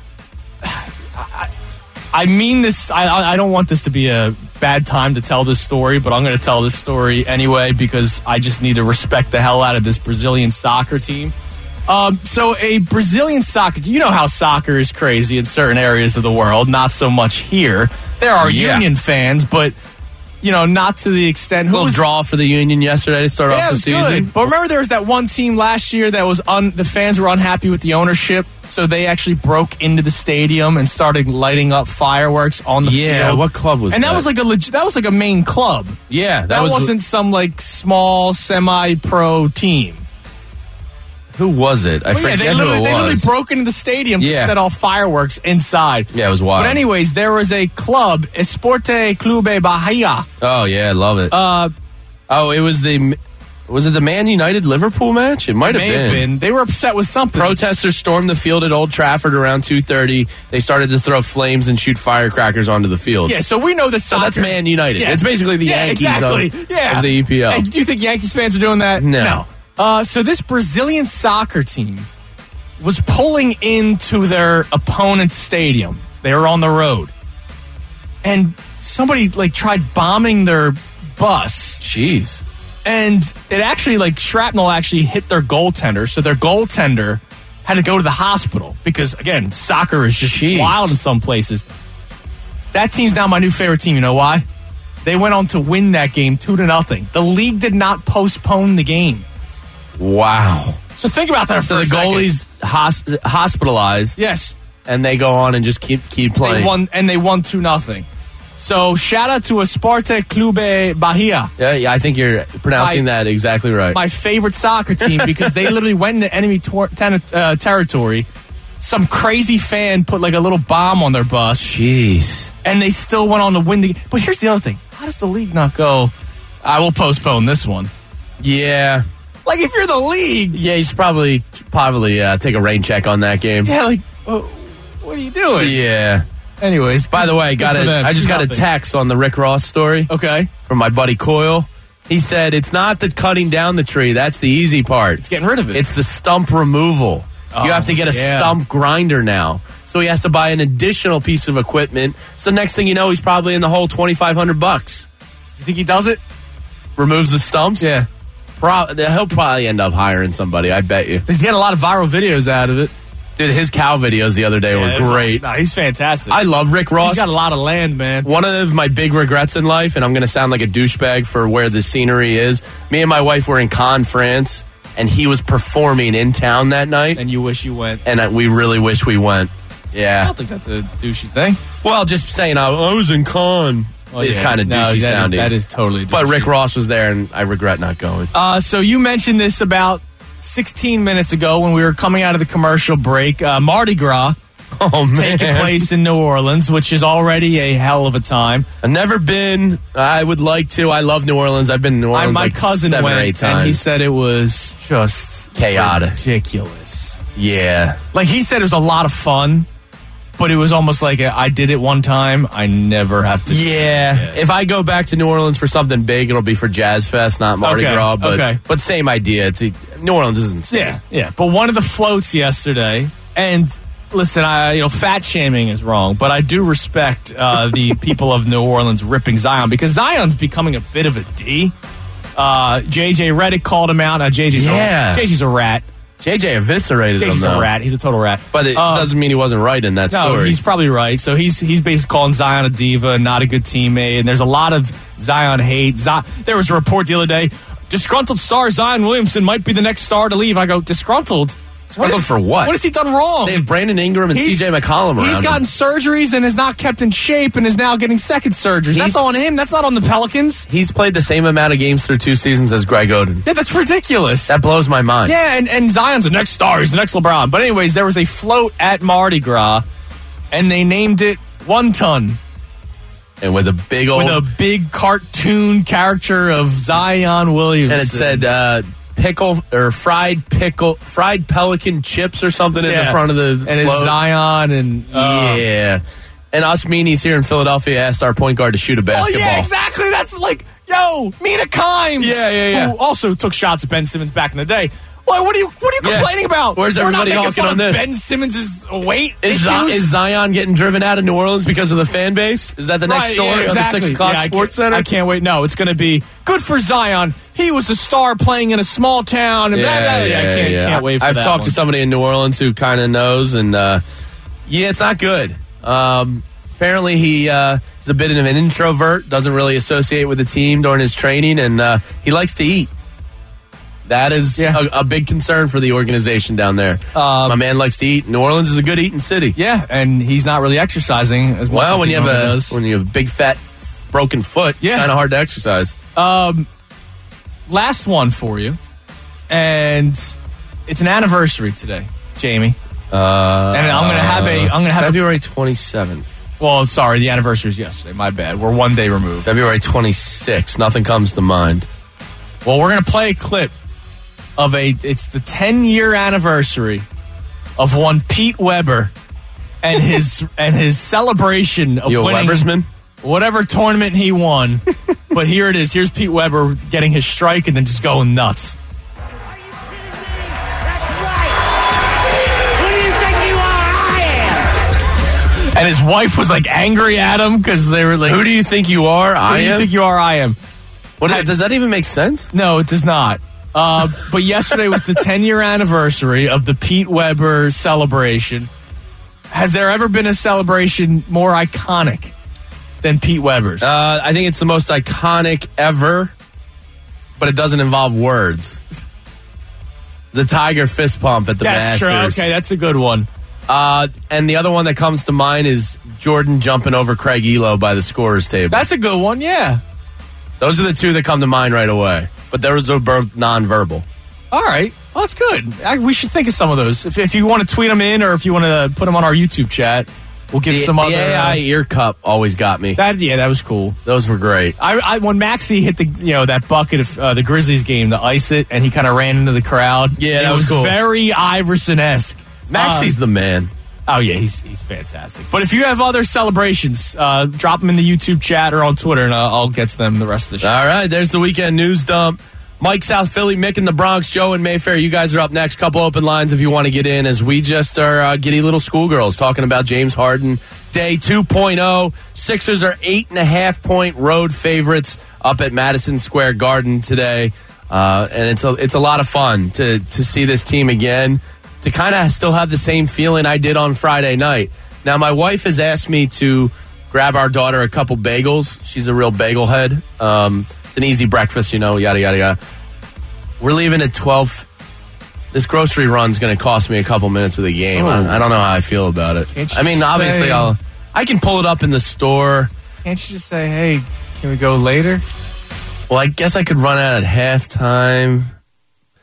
I, I mean this. I, I don't want this to be a bad time to tell this story, but I'm going to tell this story anyway because I just need to respect the hell out of this Brazilian soccer team. Um, so a Brazilian soccer team, you know how soccer is crazy in certain areas of the world, not so much here. There are Yeah. Union fans, but, you know, not to the extent. A Who little was draw for the Union yesterday to start Yeah, off it the was season. good. But remember, there was that one team last year that was un- the fans were unhappy with the ownership, so they actually broke into the stadium and started lighting up fireworks on the Yeah, field. what club was and that? that? was like a legit, that was like a main club. Yeah, that, That, was wasn't some like small semi-pro team. Who was it? I Well, yeah, forget they who literally, it they literally was. broke into the stadium Yeah. to set off fireworks inside. Yeah, it was wild. But anyways, there was a club, Esporte Clube Bahia. Oh yeah, I love it. Uh, oh, it was the was it the Man United Liverpool match? It might have may been. have been. They were upset with something. Protesters stormed the field at Old Trafford around two thirty. They started to throw flames and shoot firecrackers onto the field. Yeah, so we know that So soccer. that's Man United. Yeah. It's basically the yeah, Yankees exactly. of, yeah. of the E P L. Hey, do you think Yankees fans are doing that? No. Uh, so this Brazilian soccer team was pulling into their opponent's stadium. They were on the road. And somebody like tried bombing their bus. Jeez. And it actually, like, shrapnel actually hit their goaltender. So their goaltender had to go to the hospital because, again, soccer is just Jeez. wild in some places. That team's now my new favorite team. You know why? They went on to win that game two to nothing. The league did not postpone the game. Wow. So think about that for So a the second. goalie's hosp- hospitalized, Yes. and they go on and just keep keep playing. They won, and they won two nothing. So shout out to Esporte Clube Bahia, Yeah, yeah, I think you're pronouncing My- that exactly right. my favorite soccer team, because they literally went into enemy tor- ten- uh, territory. Some crazy fan put like a little bomb on their bus, Jeez. and they still went on to win the game. But here's the other thing. How does the league not go, I will postpone this one? Yeah. Like, if you're the league, Yeah, you should probably probably uh, take a rain check on that game. yeah, like, uh, what are you doing? Yeah. Anyways, By the way, got good for a, them. I just got a Nothing. text on the Rick Ross story Okay. from my buddy Coyle. He said it's not the cutting down the tree. That's the easy part. It's getting rid of it. It's the stump removal. Oh, you have to get a yeah. stump grinder now. So he has to buy an additional piece of equipment. So next thing you know, he's probably in the hole twenty-five hundred bucks. You think he does it? Removes the stumps? Yeah. Pro- he'll probably end up hiring somebody, I bet you. He's getting a lot of viral videos out of it. Dude, his cow videos the other day Yeah, were it's great. awesome. No, he's fantastic. I love Rick Ross. He's got a lot of land, man. One of my big regrets in life, and I'm going to sound like a douchebag for where the scenery is, me and my wife were in Cannes, France, and he was performing in town that night, And you wish you went. and I- we really wish we went. I Yeah. don't think that's a douchey thing. Well, just saying I, I was in Cannes Oh, is yeah. kind of No, douchey that is- sounding. that is totally douchey. But Rick Ross was there, and I regret not going. Uh, so you mentioned this about sixteen minutes ago when we were coming out of the commercial break, uh, Mardi Gras Oh, man. taking place in New Orleans, which is already a hell of a time. I've never been. I would like to. I love New Orleans. I've been in New I, Orleans my like cousin seven went, or eight times. and he said it was just Chaotic. ridiculous. Yeah. Like, he said it was a lot of fun, but it was almost like a, I did it one time, I never have to. Yeah. If I go back to New Orleans for something big, it'll be for Jazz Fest, not Mardi Okay, Gras. But, okay. but same idea. It's New Orleans is insane. Yeah, yeah. But one of the floats yesterday, and listen, I you know, fat shaming is wrong, but I do respect uh, the people of New Orleans ripping Zion because Zion's becoming a bit of a D. Uh, J J Redick called him out. Now J J's Yeah. a, J J's a rat. J J eviscerated J him, J's though. a rat. He's a total rat. But it Uh, doesn't mean he wasn't right in that No, story. he's probably right. So he's he's basically calling Zion a diva, not a good teammate, and there's a lot of Zion hate. Zion, there was a report the other day, disgruntled star Zion Williamson might be the next star to leave. I go, disgruntled? Disgruntled for what? What has he done wrong? They have Brandon Ingram and C He's- J McCollum around He's gotten him. surgeries and is not kept in shape and is now getting second surgeries. He's- That's on him. That's not on the Pelicans. He's played the same amount of games through two seasons as Greg Oden. Yeah, that's ridiculous. That blows my mind. Yeah, and, and Zion's the next star. He's the next LeBron. But anyways, there was a float at Mardi Gras, and they named it One Ton. And with a big old... With a big cartoon character of Zion Williamson. and it said uh, pickle or fried pickle, fried pelican chips or something in the Yeah. front of the and it's float. Zion and... uh, Yeah. And us meanies here in Philadelphia asked our point guard to shoot a Oh, basketball. yeah, exactly. That's like, yo, Mina Kimes. Yeah, yeah, yeah. Who also took shots at Ben Simmons back in the day. Well, what are you what are you Yeah. complaining about? Where's We're everybody not making hawking fun on of this? Ben Simmons' weight Is, issues? Zi- is Zion getting driven out of New Orleans because of the fan base? Is that the next Right, story yeah, on the exactly. six o'clock Yeah, I Sports can't- Center? I can't wait. No, it's going to be good for Zion. He was a star playing in a small town. And blah, blah, blah. I can't, can't wait for I've that talked one. to somebody in New Orleans who kind of knows, and uh, yeah, it's not good. Um, apparently, he uh, is a bit of an introvert, doesn't really associate with the team during his training, and uh, he likes to eat. That is Yeah. a, a big concern for the organization down there. Um, My man likes to eat. New Orleans is a good eating city. Yeah, and he's not really exercising as much Well, as when he you have normally a does. when you have a big fat broken foot, Yeah. it's kind of hard to exercise. Um, last one for you, and it's an anniversary today, Jamie. Uh, And I'm gonna have a. I'm gonna have a. February twenty-seventh. Well, sorry, the anniversary is yesterday. My bad. We're one day removed. February twenty-sixth. Nothing comes to mind. Well, we're gonna play a clip of a. It's the ten year anniversary of one Pete Weber and his and his celebration of You a winning Webersman? whatever tournament he won. But here it is. Here's Pete Weber getting his strike and then just going nuts. And his wife was like angry at him because they were like, Who do you think you are? Who I do you am. think you are? I am. What, does that even make sense? No, it does not. Uh, but yesterday was the ten year anniversary of the Pete Weber celebration. Has there ever been a celebration more iconic than Pete Weber's? Uh, I think it's the most iconic ever, but it doesn't involve words. The Tiger fist pump at the that's Masters. true. Okay, that's a good one. Uh, and the other one that comes to mind is Jordan jumping over Craig Elo by the scorer's table. That's a good one, yeah. Those are the two that come to mind right away. But those are both nonverbal. All right. Well, that's good. I, we should think of some of those. If, if you want to tweet them in or if you want to put them on our YouTube chat, we'll give The, some the other. A I uh, ear cup always got me. that yeah, that was cool. Those were great. I, I when Maxey hit the you know that bucket of uh, the Grizzlies game to ice it, and he kind of ran into the crowd. Yeah, it that was cool. Very Iverson-esque. Maxey's Uh, the man. oh yeah, he's he's fantastic. But if you have other celebrations, uh, drop them in the YouTube chat or on Twitter, and I'll, I'll get to them the rest of the show. All right, there's the weekend news dump. Mike, South Philly, Mick in the Bronx, Joe in Mayfair. You guys are up next. Couple open lines if you want to get in, as we just are uh, giddy little schoolgirls talking about James Harden Day two point oh. Sixers are eight and a half point road favorites up at Madison Square Garden today, uh, and it's a it's a lot of fun to to see this team again. To kind of still have the same feeling I did on Friday night. Now, my wife has asked me to grab our daughter a couple bagels. She's a real bagel head. Um, it's an easy breakfast, you know, yada, yada, yada. We're leaving at twelve. This grocery run's going to cost me a couple minutes of the game. Oh. I, I don't know how I feel about it. Can't you I mean, obviously, say- I'll I can pull it up in the store. Can't you just say, "Hey, can we go later?" Well, I guess I could run out at halftime.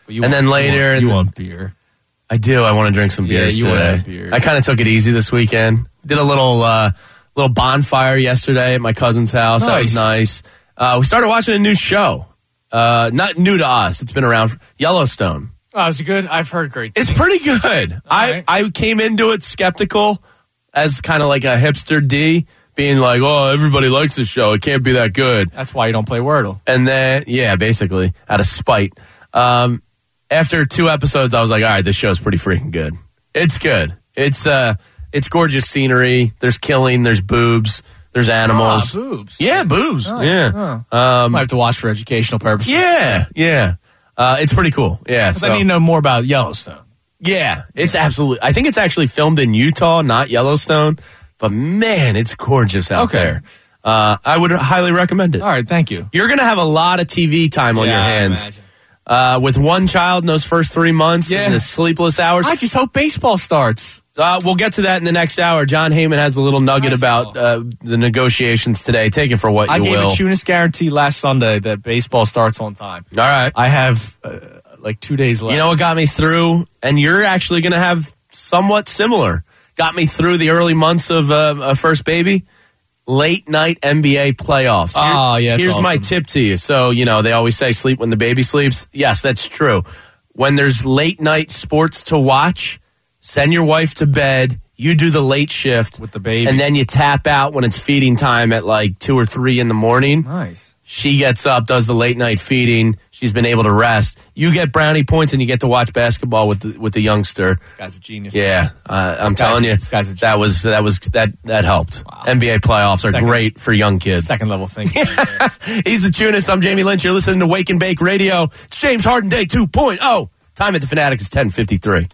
You and want, then later, you want, in you the- want beer. I do. I want to drink some Yeah, beers you wanna today. have beer. I kind of took it easy this weekend. Did a little uh, little bonfire yesterday at my cousin's house. That was nice. Uh, we started watching a new show. Uh, not new to us. It's been around. For Yellowstone. Oh, is it good? I've heard great things. It's pretty good. I, right. I came into it skeptical as kind of like a hipster D, being like, oh, everybody likes this show. It can't be that good. That's why you don't play Wordle. And then, yeah, basically, out of spite. Um, after two episodes, I was like, all right, this show's pretty freaking good. It's good. It's uh, it's gorgeous scenery. There's killing. There's boobs. There's animals. Oh, boobs. Yeah, boobs. Nice. Yeah. Oh. Um, Might have to watch for educational purposes. yeah, yeah. Uh, it's pretty cool. Yeah. Because So, I need to know more about Yellowstone. yeah, it's absolutely. I think it's actually filmed in Utah, not Yellowstone. But man, it's gorgeous out Okay. there. Uh, I would highly recommend it. All right, thank you. You're going to have a lot of T V time on Yeah, your I hands. imagine. Uh, with one child in those first three months Yeah. and the sleepless hours. I just hope baseball starts. Uh, we'll get to that in the next hour. John Heyman has a little nugget I about saw. uh, the negotiations today. Take it for what I you gave will. a Tunis guarantee last Sunday that baseball starts on time. All right. I have uh, like two days left. You know what got me through? And you're actually going to have somewhat similar. Got me through the early months of uh, a first baby. Late night N B A playoffs. Here- Oh, yeah, that's Here's my awesome. tip to you. So, you know, they always say sleep when the baby sleeps. Yes, that's true. When there's late night sports to watch, send your wife to bed. You do the late shift With the baby. and then you tap out when it's feeding time at like two or three in the morning. Nice. She gets up, does the late night feeding. She's been able to rest. You get brownie points, and you get to watch basketball with the with the youngster. This guy's a genius. Yeah, uh, I'm This guy's- telling you, this guy's a that was that was that that helped. Wow. N B A playoffs are Second- great for young kids. Second level thing. He's the Tunis. I'm Jamie Lynch. You're listening to Wake and Bake Radio. It's James Harden Day two point oh. Time at the Fanatic is ten fifty-three.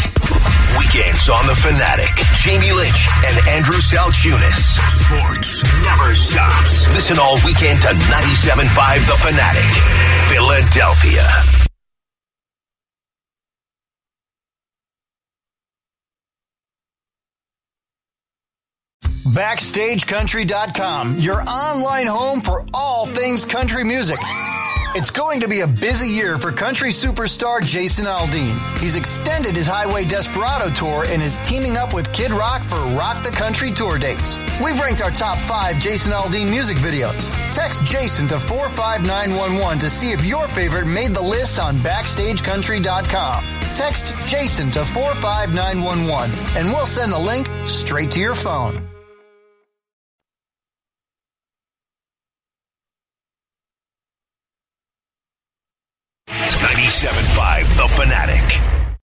Weekends on the Fanatic. Jamie Lynch and Andrew Salchunas. Sports never stops. Listen all weekend to ninety-seven point five The Fanatic, Philadelphia. Backstage Country dot com, your online home for all things country music. It's going to be a busy year for country superstar Jason Aldean. He's extended his Highway Desperado tour and is teaming up with Kid Rock for Rock the Country tour dates. We've ranked our top five Jason Aldean music videos. Text Jason to four five nine one one to see if your favorite made the list on Backstage Country dot com. Text Jason to four five nine one one and we'll send the link straight to your phone. ninety-seven point five The Fanatic.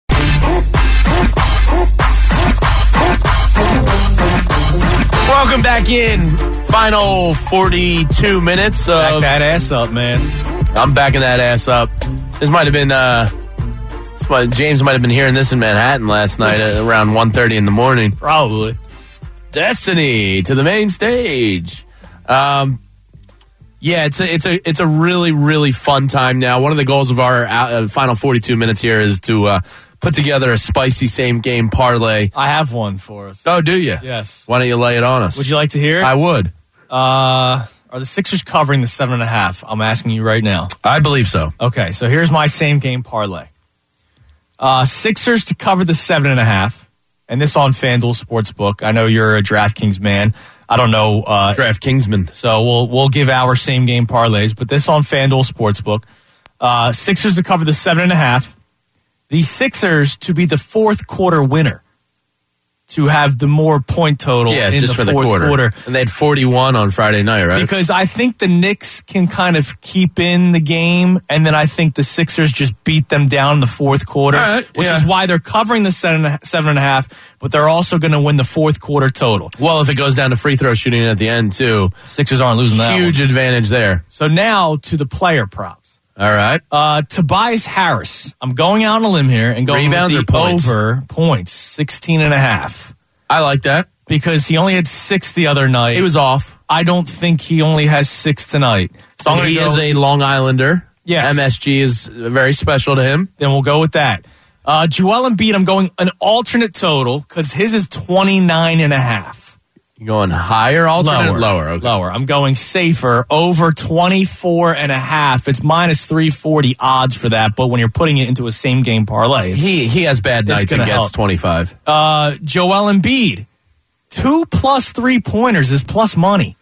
Welcome back in. Final forty-two minutes Back of. that ass up, man. I'm backing that ass up. This might have been. Uh, this might, James might have been hearing this in Manhattan last night at around one thirty in the morning. Probably. Destiny to the main stage. Um, yeah, it's a it's a it's a really really fun time now. One of the goals of our uh, final forty-two minutes here is to uh, put together a spicy same game parlay. I have one for us. Oh, do you? Yes. Why don't you lay it on us? Would you like to hear it? I would. Uh, are the Sixers covering the seven and a half? I'm asking you right now. I believe so. Okay, so here's my same game parlay. Uh, Sixers to cover the seven and a half, and this on FanDuel Sportsbook. I know you're a DraftKings man. I don't know. Uh, Draft Kingsman. So we'll we'll give our same game parlays, but this on FanDuel Sportsbook. Uh, Sixers to cover the seven and a half. The Sixers to be the fourth quarter winner. To have the more point total Yeah, in just the for fourth the quarter. quarter. And they had forty-one on Friday night, right? Because I think the Knicks can kind of keep in the game, and then I think the Sixers just beat them down in the fourth quarter, All right, which yeah. is why they're covering the seven, seven and a half, but they're also going to win the fourth quarter total. well, if it goes down to free throw shooting at the end, too, Sixers aren't losing that huge one. advantage there. So now to the player props. All right. Uh, Tobias Harris. I'm going out on a limb here and going Rebounds with the or points? over points, sixteen and a half. I like that. Because he only had six the other night. He was off. I don't think he only has six tonight. So I'm And gonna he go- is a Long Islander. Yes. M S G is very special to him. Then we'll go with that. Uh, Joel Embiid, I'm going an alternate total because his is twenty-nine and a half. You going higher, alternate, Lower. lower? Okay. Lower. I'm going safer. Over twenty-four and a half. It's minus three forty odds for that, but when you're putting it into a same game parlay, it's, He he has bad nights and gonna gets help. twenty-five. uh, Joel Embiid. Two plus three pointers is plus money.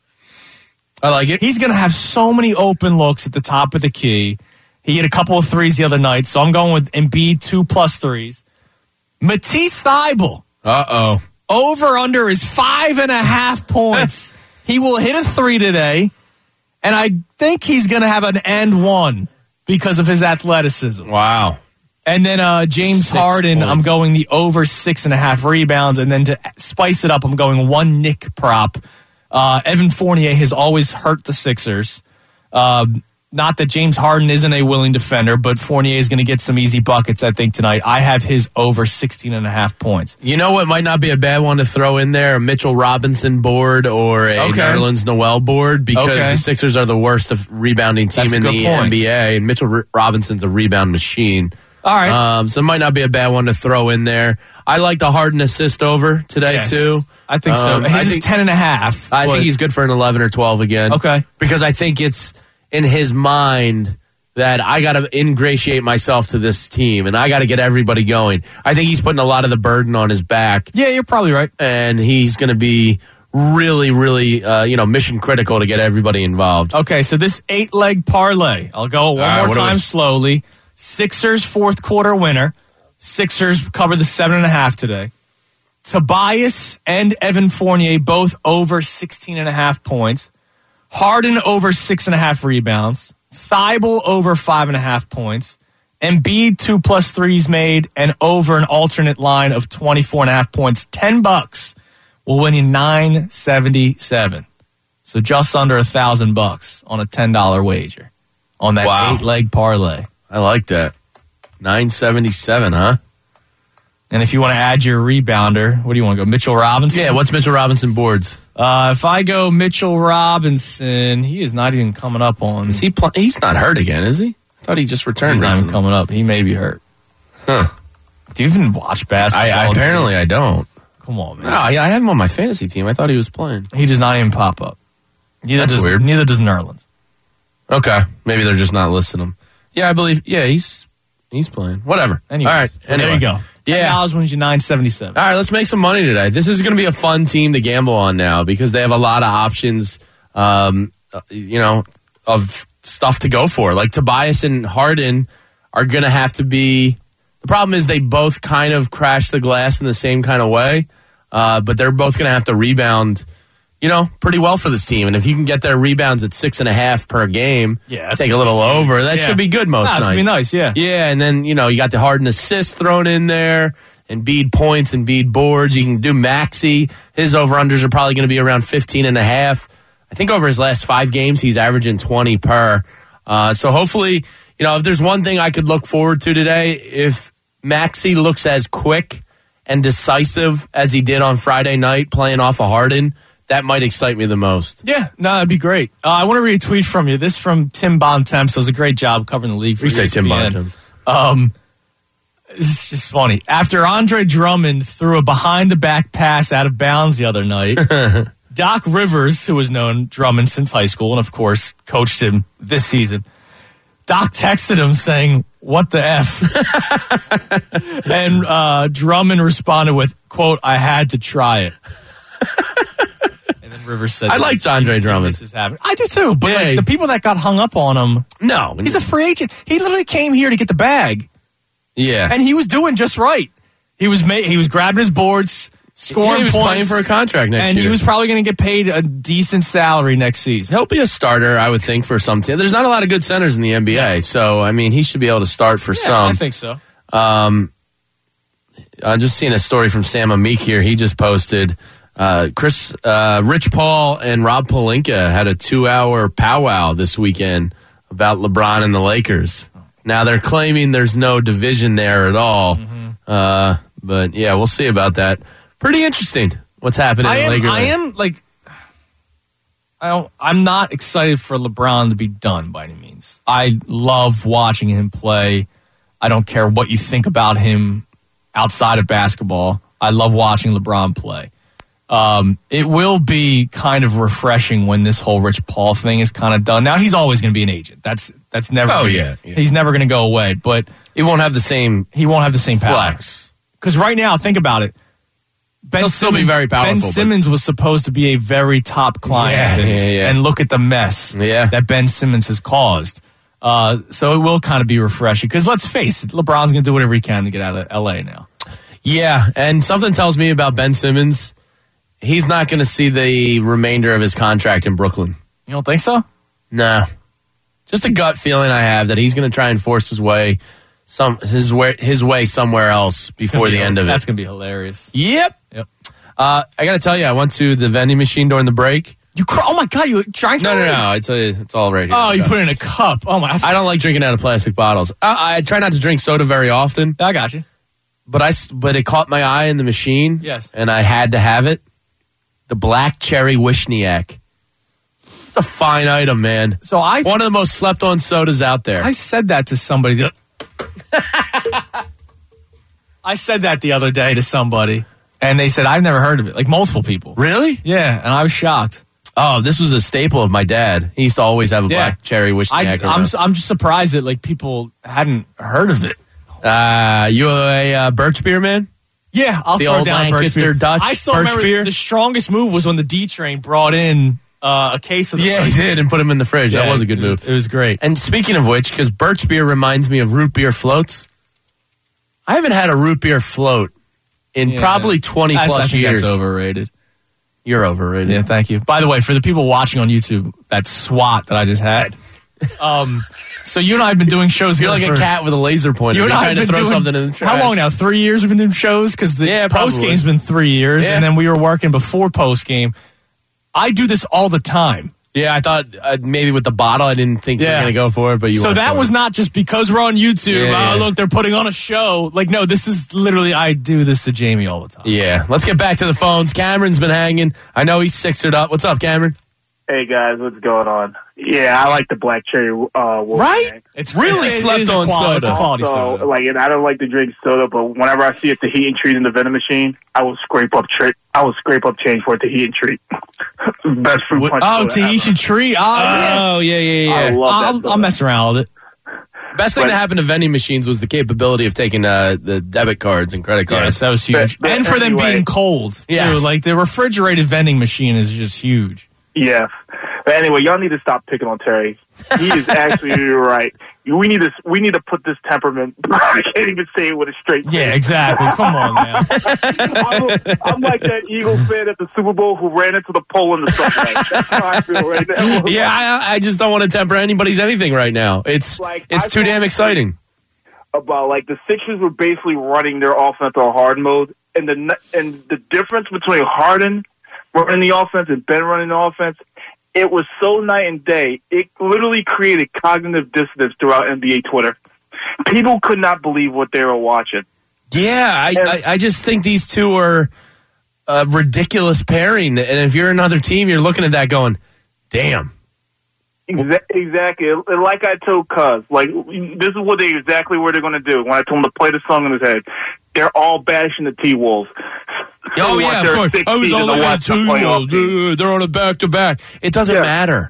I like it. He's going to have so many open looks at the top of the key. He hit a couple of threes the other night, so I'm going with Embiid two plus threes. Matisse Thybulle. Uh-oh. Over under is five and a half points. He will hit a three today, and I think he's going to have an and one because of his athleticism. Wow. And then uh, James Six Harden, points. I'm going the over six and a half rebounds, and then to spice it up, I'm going one Nick prop. Uh, Evan Fournier has always hurt the Sixers. Uh, not that James Harden isn't a willing defender, but Fournier is going to get some easy buckets, I think, tonight. I have his over sixteen and a half points. You know what might not be a bad one to throw in there? A Mitchell Robinson board or a Okay. Nerlens Noel board because Okay. the Sixers are the worst of rebounding team That's a in good the point. N B A, and Mitchell R- Robinson's a rebound machine. All right. Um, so it might not be a bad one to throw in there. I like the Harden assist over today, Yes. too. I think so. Um, His I is think, ten and a half. I but- think he's good for an eleven or twelve again. Okay. Because I think it's in his mind that I got to ingratiate myself to this team and I got to get everybody going. I think he's putting a lot of the burden on his back. Yeah, you're probably right. And he's going to be really, really, uh, you know, mission critical to get everybody involved. Okay, so this eight-leg parlay, I'll go one All right, more what do time we- slowly. Sixers fourth quarter winner. Sixers cover the seven and a half today. Tobias and Evan Fournier both over sixteen and a half points. Harden over six and a half rebounds. Thibault over five and a half points. Embiid two plus threes made and over an alternate line of twenty-four and a half points. Ten bucks will win you nine seventy-seven. So just under a thousand bucks on a ten dollar wager on that Wow. eight leg parlay. I like that. nine seventy-seven, huh? And if you want to add your rebounder, what do you want to go? Mitchell Robinson? Yeah, what's Mitchell Robinson boards? Uh, if I go Mitchell Robinson, he is not even coming up on. Is he pl- he's not hurt again, is he? I thought he just returned. He's not even recently. coming up. He may be hurt. Huh. Do you even watch basketball? I, I apparently I don't. Come on, man. No, I, I have him on my fantasy team. I thought he was playing. He does not even pop up. Neither That's does, weird. Neither does Nerlens. Okay, maybe they're just not listing him. Yeah, I believe. Yeah, he's he's playing. Whatever. Anyways, All right. well, Anyway. there you go. Yeah. ten dollars wins you nine seventy-seven. All right, let's make some money today. This is going to be a fun team to gamble on now because they have a lot of options, um, uh, you know, of stuff to go for. Like Tobias and Harden are going to have to be. The problem is they both kind of crash the glass in the same kind of way, uh, but they're both going to have to rebound, you know, pretty well for this team. And if you can get their rebounds at six and a half per game, Yeah, that's- take a little over. That Yeah. should be good most Nah, it's nights. gonna be nice, yeah. Yeah, and then, you know, you got the Harden assists thrown in there, and Embiid points and Embiid boards. You can do Maxey. His over-unders are probably going to be around fifteen and a half. I think over his last five games, he's averaging twenty per. Uh, so hopefully, you know, if there's one thing I could look forward to today, if Maxey looks as quick and decisive as he did on Friday night playing off of Harden, that might excite me the most. Yeah, no, that'd be great. Uh, I want to read a tweet from you. This from Tim Bontemps. Does a great job covering the league for You say E S P N. Tim Bontemps. Um, it's just funny. After Andre Drummond threw a behind-the-back pass out of bounds the other night, Doc Rivers, who has known Drummond since high school and, of course, coached him this season, Doc texted him saying, "What the F?" And uh, Drummond responded with, quote, "I had to try it." And then Rivers said, I liked Andre Drummond. This is happening. I do too, but Yeah. like, the people that got hung up on him, No. he's a free agent. He literally came here to get the bag, yeah. and he was doing just right. He was ma- he was grabbing his boards, scoring Yeah, he was points, playing for a contract next and year. he was probably going to get paid a decent salary next season. He'll be a starter, I would think, for some team. There's not a lot of good centers in the N B A, so, I mean, he should be able to start for Yeah, some. I think so. Um, I'm just seeing a story from Sam Amick here. He just posted uh, Chris, uh, Rich Paul and Rob Pelinka had a two-hour powwow this weekend about LeBron and the Lakers. Now, they're claiming there's no division there at all. Mm-hmm. Uh, but, yeah, we'll see about that. Pretty interesting what's happening I in am, Lakers. I am like, I don't. I'm not excited for LeBron to be done by any means. I love watching him play. I don't care what you think about him outside of basketball. I love watching LeBron play. Um, it will be kind of refreshing when this whole Rich Paul thing is kind of done. Now, he's always going to be an agent. That's that's never. Oh, gonna, yeah, yeah. He's never going to go away, but He won't have the same he won't have the same power. flex. Because right now, think about it. Ben He'll Simmons, still be very powerful, Ben but- Simmons was supposed to be a very top client Yeah, of his, yeah, yeah. and look at the mess Yeah. that Ben Simmons has caused. Uh, so it will kind of be refreshing. Because let's face it, LeBron's going to do whatever he can to get out of L A now. Yeah, and something tells me about Ben Simmons, he's not going to see the remainder of his contract in Brooklyn. You don't think so? Nah. Just a gut feeling I have that he's going to try and force his way some his way his way somewhere else before the end of it. That's going to be hilarious. Yep. Yep. Uh, I got to tell you, I went to the vending machine during the break. You cry? Oh my God! You trying? No, no, no. I tell you, it's all right here. Oh, you put it in a cup. Oh my! I don't like drinking out of plastic bottles. I, I try not to drink soda very often, I got you. but I s- but it caught my eye in the machine. Yes. And I had to have it. The black cherry Wishniak. It's a fine item, man. So I One of the most slept on sodas out there. I said that to somebody. The, I said that the other day to somebody, and they said I've never heard of it. Like multiple people. Really? Yeah, and I was shocked. Oh, this was a staple of my dad. He used to always have a Yeah. black cherry I, Wishniak. I'm around. I'm just surprised that like people hadn't heard of it. Uh, you a uh, birch beer man? Yeah, I'll The throw old down birch Lancaster beer. Dutch I still birch remember beer? the strongest move was when the D Train brought in uh, a case of the Yeah, he birch. did, and put him in the fridge. Yeah, that was a good it move. It was great. And speaking of which, because birch beer reminds me of root beer floats, I haven't had a root beer float in Yeah. probably twenty That's- I plus think years. That's overrated. You're overrated. Yeah, thank you. By the way, for the people watching on YouTube, that SWAT that I just had. Um, so you and I have been doing shows. You're like here a for- cat with a laser pointer. You and You're I trying have to been throw doing, something in the trash. How long now? Three years we've been doing shows? Because the Yeah, post probably. game's been three years, Yeah. and then we were working before post game. I do this all the time. Yeah, I thought uh, maybe with the bottle, I didn't think you Yeah. were going to go for it, but you So went that for was it. not just because we're on YouTube. Yeah, oh, yeah. look, they're putting on a show. Like, no, this is literally, I do this to Jamie all the time. Yeah, let's get back to the phones. Cameron's been hanging. I know he's sixered up. What's up, Cameron? Hey guys, what's going on? Yeah, I like the black cherry. Uh, Wolfgang. Right? It's Really it's, it slept is a on quality, It's a soda. quality So, soda. like, and I don't like to drink soda, but whenever I see a Tahitian treat in the vending machine, I will scrape up tra- I will scrape up change for a Tahitian treat. Best fruit What- punch. Oh, soda Tahitian ever. tree. Oh, yeah. Oh, yeah, yeah, I yeah. love that I'll, soda. I'll mess around with it. Best thing But- that happened to vending machines was the capability of taking uh, the debit cards and credit cards. Yes, that was huge. But- but and for them anyway- being cold. Yes. Too. Like, the refrigerated vending machine is just huge. Yeah. But anyway, y'all need to stop picking on Terry. He is actually right. We need to we need to put this temperament. I can't even say it with a straight face. Yeah, exactly. Come on now. I'm, I'm like that Eagles fan at the Super Bowl who ran into the pole in the subway. That's how I feel right now. Yeah, I, I just don't want to temper anybody's anything right now. It's Like, it's I too thought- damn exciting. About like the Sixers were basically running their offense on hard mode, and the n- and the difference between Harden running the offense and Ben running the offense, it was so night and day. It literally created cognitive dissonance throughout N B A Twitter. People could not believe what they were watching. Yeah, I, And- I, I just think these two are a ridiculous pairing. And if you're another team, you're looking at that going, damn. Exa- Exactly. And like I told Cuz, like, this is what they exactly what they're going to do. When I told him to play the song in his head, they're all bashing the T-Wolves. Oh, They want yeah, of their course. sixth I was seed in all the over the West to playoff team. two. They're on a back-to-back. It doesn't Yeah. matter.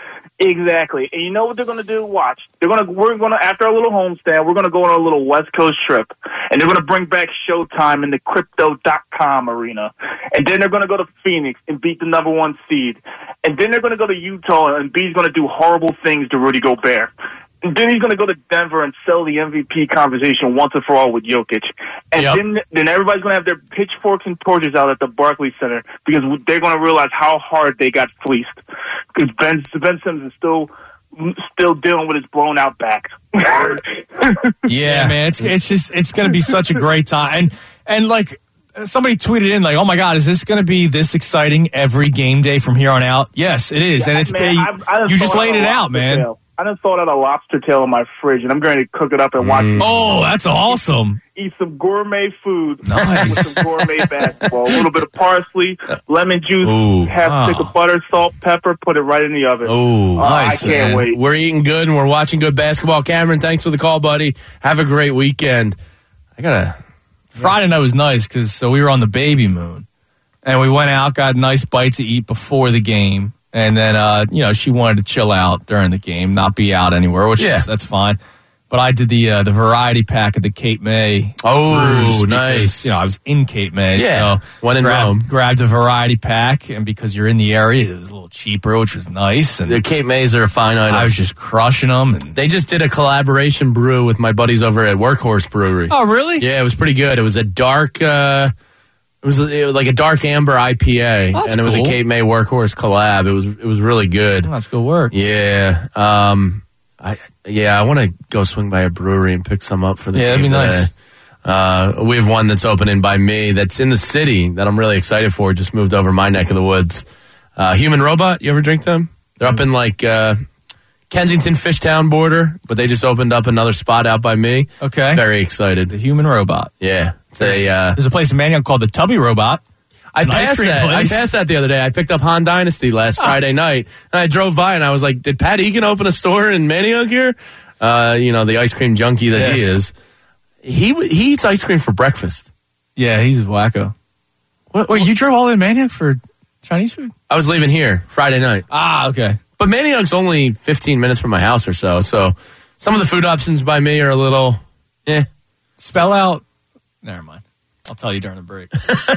Exactly. And you know what they're going to do? Watch. They're going to, we're going to, after our little homestand, we're going to go on a little West Coast trip. And they're going to bring back Showtime in the crypto dot com arena. And then they're going to go to Phoenix and beat the number one seed. And then they're going to go to Utah and B's going to do horrible things to Rudy Gobert. And then he's going to go to Denver and sell the M V P conversation once and for all with Jokic. And Yep. then then everybody's going to have their pitchforks and torches out at the Barclays Center because they're going to realize how hard they got fleeced. Because Ben, Ben Simmons is still still dealing with his blown out back. Yeah, Yeah, man, it's it's just it's going to be such a great time, and and like somebody tweeted in, like, oh my God, is this going to be this exciting every game day from here on out? Yes, it is, and it's Man, you, I've- I done you just thought laid of it a out, lobster man. tail. I done thought out a lobster tail in my fridge, and I'm going to cook it up and watch it. Oh, that's awesome. Eat some gourmet food Nice. with some gourmet basketball. A little bit of parsley, lemon juice, Ooh. half Oh. stick of butter, salt, pepper, put it right in the oven. Oh, Uh, nice, I can't man. wait. We're eating good and we're watching good basketball. Cameron, thanks for the call, buddy. Have a great weekend. I gotta. Friday night was nice because so we were on the baby moon, And we went out, got a nice bite to eat before the game. And then, uh, you know, she wanted to chill out during the game, not be out anywhere, which Yeah. is, that's fine. But I did the uh, the variety pack of the Cape May. Oh, cruise because, nice. You know, I was in Cape May. Yeah, So when in grabbed, Rome. Grabbed a variety pack. And because you're in the area, it was a little cheaper, which was nice. And The Cape Mays are a fine item. I was just crushing them. And, They just did a collaboration brew with my buddies over at Workhorse Brewery. oh, really? Yeah, it was pretty good. It was a dark, uh, it was, it was like a dark amber I P A, Oh, that's and it was cool. a Cape May Workhorse collab. It was it was really good. Oh, that's good work. Yeah, um, I yeah, I want to go swing by a brewery and pick some up for the Yeah, game that'd be today. nice. Uh, we have one that's opening by me that's in the city that I'm really excited for. Just moved over my neck of the woods. Uh, Human Robot, you ever drink them? They're up in like uh, Kensington Fishtown border, but they just opened up another spot out by me. Okay. Very excited. The Human Robot. Yeah, it's a. Uh, There's a place in Manioc called the Tubby Robot. I An ice passed cream that. I place. passed that the other day. I picked up Han Dynasty last Friday night, and I drove by, and I was like, "Did Pat Egan open a store in Manioc here?" Uh, you know, the ice cream junkie that he Yes. is. He w- he eats ice cream for breakfast. Yeah, he's a wacko. What, Wait, you drove all the way to Manioc for Chinese food? I was leaving here Friday night, Ah, okay. but Manioc's only fifteen minutes from my house or so. So some of the food options by me are a little, eh. Spell out. Never mind. I'll tell you during the break.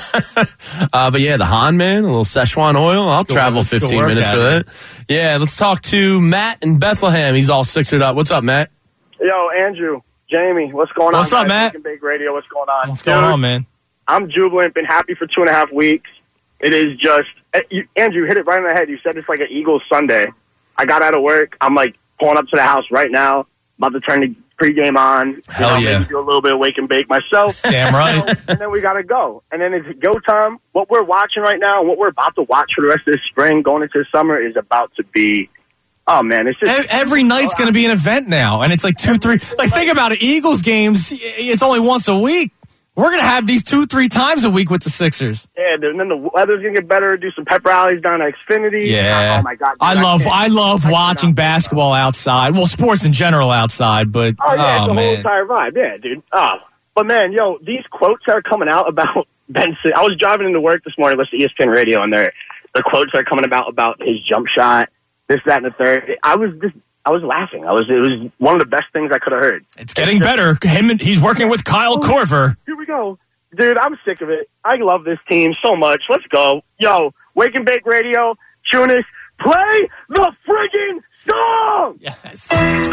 Uh, but yeah, the Han man, a little Szechuan oil. I'll go- travel let's go fifteen work minutes at for it. that. Yeah, let's talk to Matt in Bethlehem. He's all sixered up. What's up, Matt? Yo, Andrew, Jamie, what's going What's on? up, Matt? Matt? Big Radio, what's going on? What's going Dude, on, man? I'm jubilant. Been happy for two and a half weeks. It is just, eh, you, Andrew, hit it right on the head. You said it's like an Eagles Sunday. I got out of work. I'm like pulling up to the house right now. About to turn the pregame on. Hell you know, yeah. Maybe do a little bit of wake and bake myself. Damn right. You know, and then we got to go. And then it's go time. What we're watching right now and what we're about to watch for the rest of this spring going into the summer is about to be, oh, man. It's just E- Every night's going to be an event now, and it's like two, three. Like, think about it. Eagles games, it's only once a week. We're going to have these two, three times a week with the Sixers. Yeah, and then the weather's going to get better. Do some pep rallies down at Xfinity. Yeah. Oh, my God. dude, I love can't- I love I watching cannot- basketball outside. Well, sports in general outside, but Oh, yeah, it's the whole man. entire vibe. Yeah, dude. Oh. But, man, yo, these quotes that are coming out about Ben Simmons. I was driving into work this morning, listening to E S P N Radio, and there the quotes that are coming about about his jump shot, this, that, and the third. I was just, I was laughing. I was, it was one of the best things I could have heard. It's getting better. Him and, he's working with Kyle Korver. Here we go. Dude, I'm sick of it. I love this team so much. Let's go. Yo, Wake and Bake Radio, Tunis, play the friggin' song! Yes.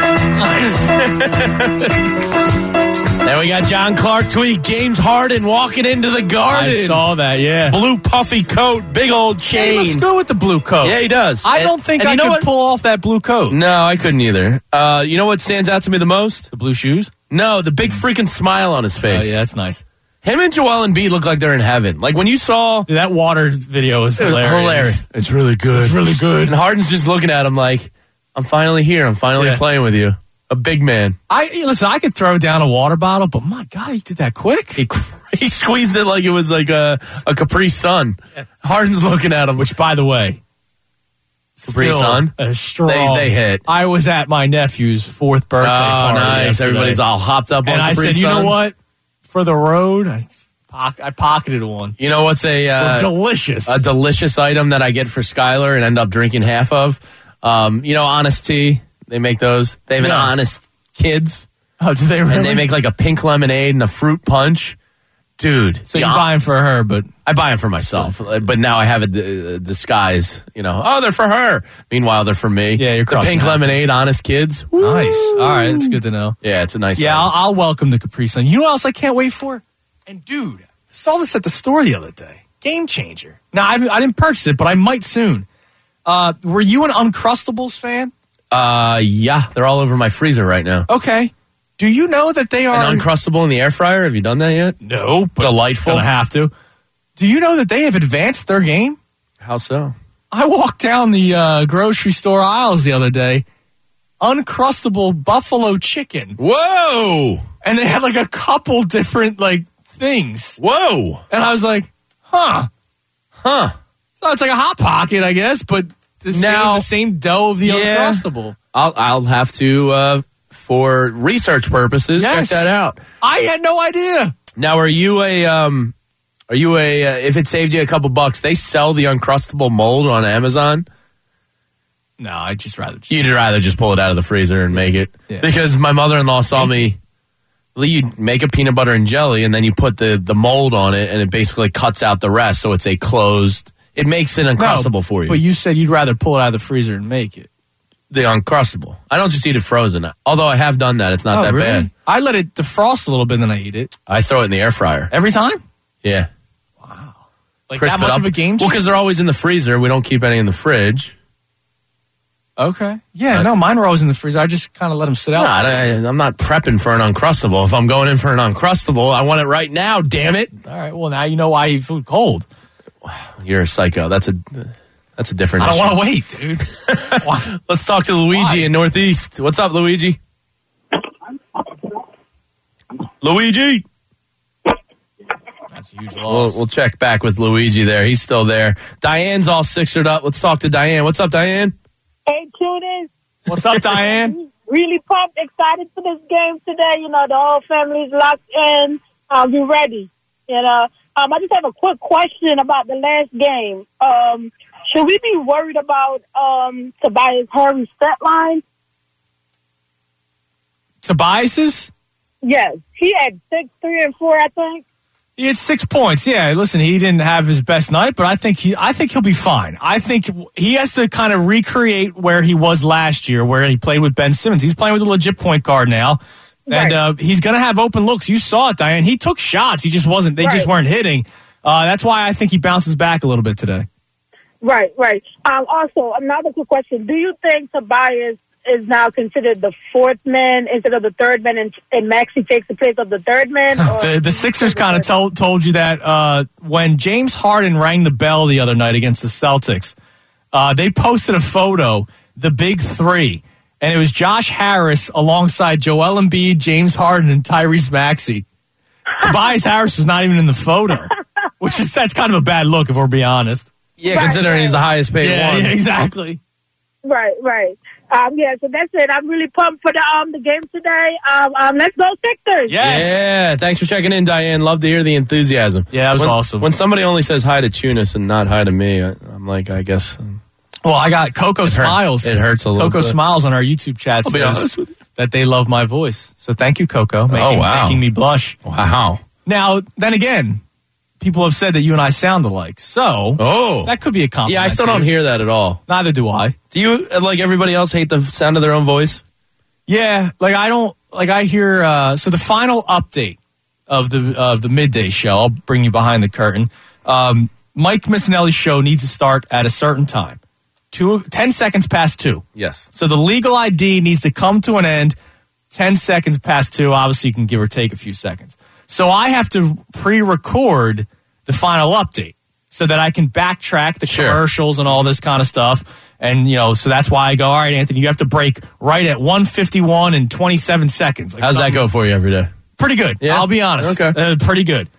Nice. Then we got John Clark tweet, James Harden walking into the garden. I saw that, yeah. Blue puffy coat, big old He chain. looks good with the blue coat. Yeah, he does. I And- don't think and I you know could what? pull off that blue coat. No, I couldn't either. Uh, you know what stands out to me the most? The blue shoes? No, the big freaking smile on his Oh, face. yeah, that's nice. Him and Joel Embiid look like they're in heaven. Like when you saw, Dude, that water video is it was hilarious. hilarious. It's really good. It's really good. And Harden's just looking at him like, I'm finally here. I'm finally Yeah. playing with you. A big man. I listen. I could throw down a water bottle, but my God, he did that quick. He, he squeezed it like it was like a, a Capri Sun. Harden's looking at him. Which, by the way, Capri still Sun? a strong. They- they hit. I was at my nephew's fourth Oh, birthday party nice. yesterday, Everybody's all hopped up on and I Capri said, you know Suns. what? For the road, I, pock- I pocketed one. You know what's a They're uh, delicious. a delicious item that I get for Skylar and end up drinking half of? Um, you know, Honest Tea. They make those. They have an Yes. Honest Kids. oh, do they really? And they make like a pink lemonade and a fruit punch. Dude. so the you Hon- buy them for her, but I buy them for myself, but now I have a d- disguise. You know, oh, they're for her. Meanwhile, they're for me. Yeah, you're the crossing pink half. lemonade, Honest Kids. Woo. nice. All right, that's good to know. Yeah, it's a nice. Yeah, item. I'll, I'll welcome the Capri Sun. You know what else I can't wait for? And dude, saw this at the store the other day. Game changer. Now I, I didn't purchase it, but I might soon. Uh, were you an Uncrustables fan? Uh, yeah, they're all over my freezer right now. Okay. Do you know that they are An Uncrustable in the air fryer. Have you done that yet? no, but Delightful. gonna have to. Do you know that they have advanced their game? How so? I walked down the uh, grocery store aisles the other day. Uncrustable buffalo chicken, Whoa, and they had like a couple different like things, whoa, and I was like, huh. huh? So it's like a Hot Pocket, I guess, but the same, Now- the same dough of the Yeah. Uncrustable. I'll I'll have to uh, for research purposes Yes. check that out. I had no idea. Now, are you a um, Are you a, uh, if it saved you a couple bucks, they sell the Uncrustable mold on Amazon. No, I'd just rather. Just You'd rather just pull it out of the freezer and make it. Yeah. Because my mother-in-law saw me, you make a peanut butter and jelly, and then you put the, the mold on it, and it basically cuts out the rest, so it's a closed, it makes it Uncrustable No, for you. But you said you'd rather pull it out of the freezer and make it. The Uncrustable. I don't just eat it frozen. Although I have done that. It's not Oh, that really? bad. I let it defrost a little bit, and then I eat it. I throw it in the air fryer. Every time? Yeah. Like Crisp that it much up. of a game Well, changer? because they're always in the freezer. We don't keep any in the fridge. Okay. Yeah, Right. no, mine were always in the freezer. I just kind of let them sit out. No, I, I'm not prepping for an Uncrustable. If I'm going in for an Uncrustable, I want it right now, damn it. All right, well, now you know why you eat food cold. You're a psycho. That's a that's a different I don't issue. want to wait, dude. Why? Let's talk to Luigi Why? in Northeast. What's up, Luigi? Luigi. That's a huge We'll, loss. we'll check back with Luigi there. He's still there. Diane's all sixered up. Let's talk to Diane. What's up, Diane? Hey, Tunis. What's up, Diane? Really pumped, excited for this game today. You know, the whole family's locked in. Um, be ready. You know, um, I just have a quick question about the last game. Um, should we be worried about um, Tobias Harris' stat line? Tobias's? Yes, he had six, three, and four. I think. He had six points. Yeah, listen, he didn't have his best night, but I think he, I think he'll be fine. I think he has to kind of recreate where he was last year, where he played with Ben Simmons. He's playing with a legit point guard now, and Right. uh, he's going to have open looks. You saw it, Diane. He took shots. He just wasn't. They just Right. weren't hitting. Uh, that's why I think he bounces back a little bit today. Right, right. Um, also, another quick question: do you think Tobias is now considered the fourth man instead of the third man, and, and Maxey takes the place of the third man? Or The, the Sixers kind of told told you that uh, when James Harden rang the bell the other night against the Celtics, uh, they posted a photo, the big three, and it was Josh Harris alongside Joel Embiid, James Harden, and Tyrese Maxey. Tobias Harris was not even in the photo, which is that's kind of a bad look if we're being honest. Yeah, Right, considering right. he's the highest paid Yeah, one. yeah, exactly. Right, right. Um, yeah, so that's it. I'm really pumped for the um the game today. Um, um let's go Sixers. Yes. Yeah, thanks for checking in, Diane. Love to hear the enthusiasm. Yeah, that was when, awesome. When somebody only says hi to Tunis and not hi to me, I, I'm like, I guess. um, Well, I got Coco hurt- Smiles. it hurts a little Coco bit. Smiles on our YouTube chat I'll be says honest with you. that they love my voice. So thank you, Coco, making, Oh, wow. making me blush. Wow. Now, then again, people have said that you and I sound alike. So Oh. that could be a compliment. Yeah, I still to don't you. hear that at all. Neither do I. Do you, uh, like everybody else, hate the sound of their own voice? Yeah, like I don't like I hear. Uh, so the final update of the of the midday show. I'll bring you behind the curtain. Um, Mike Missinelli's show needs to start at a certain time, two ten seconds past two. Yes. So the legal I D needs to come to an end ten seconds past two. Obviously, you can give or take a few seconds. So I have to pre-record the final update so that I can backtrack the Sure. commercials and all this kind of stuff. And, you know, so that's why I go, all right, Anthony, you have to break right at one fifty-one and twenty-seven seconds. Like How's that something- go for you every day? Pretty good. Yeah? I'll be honest. Okay. Uh, pretty good.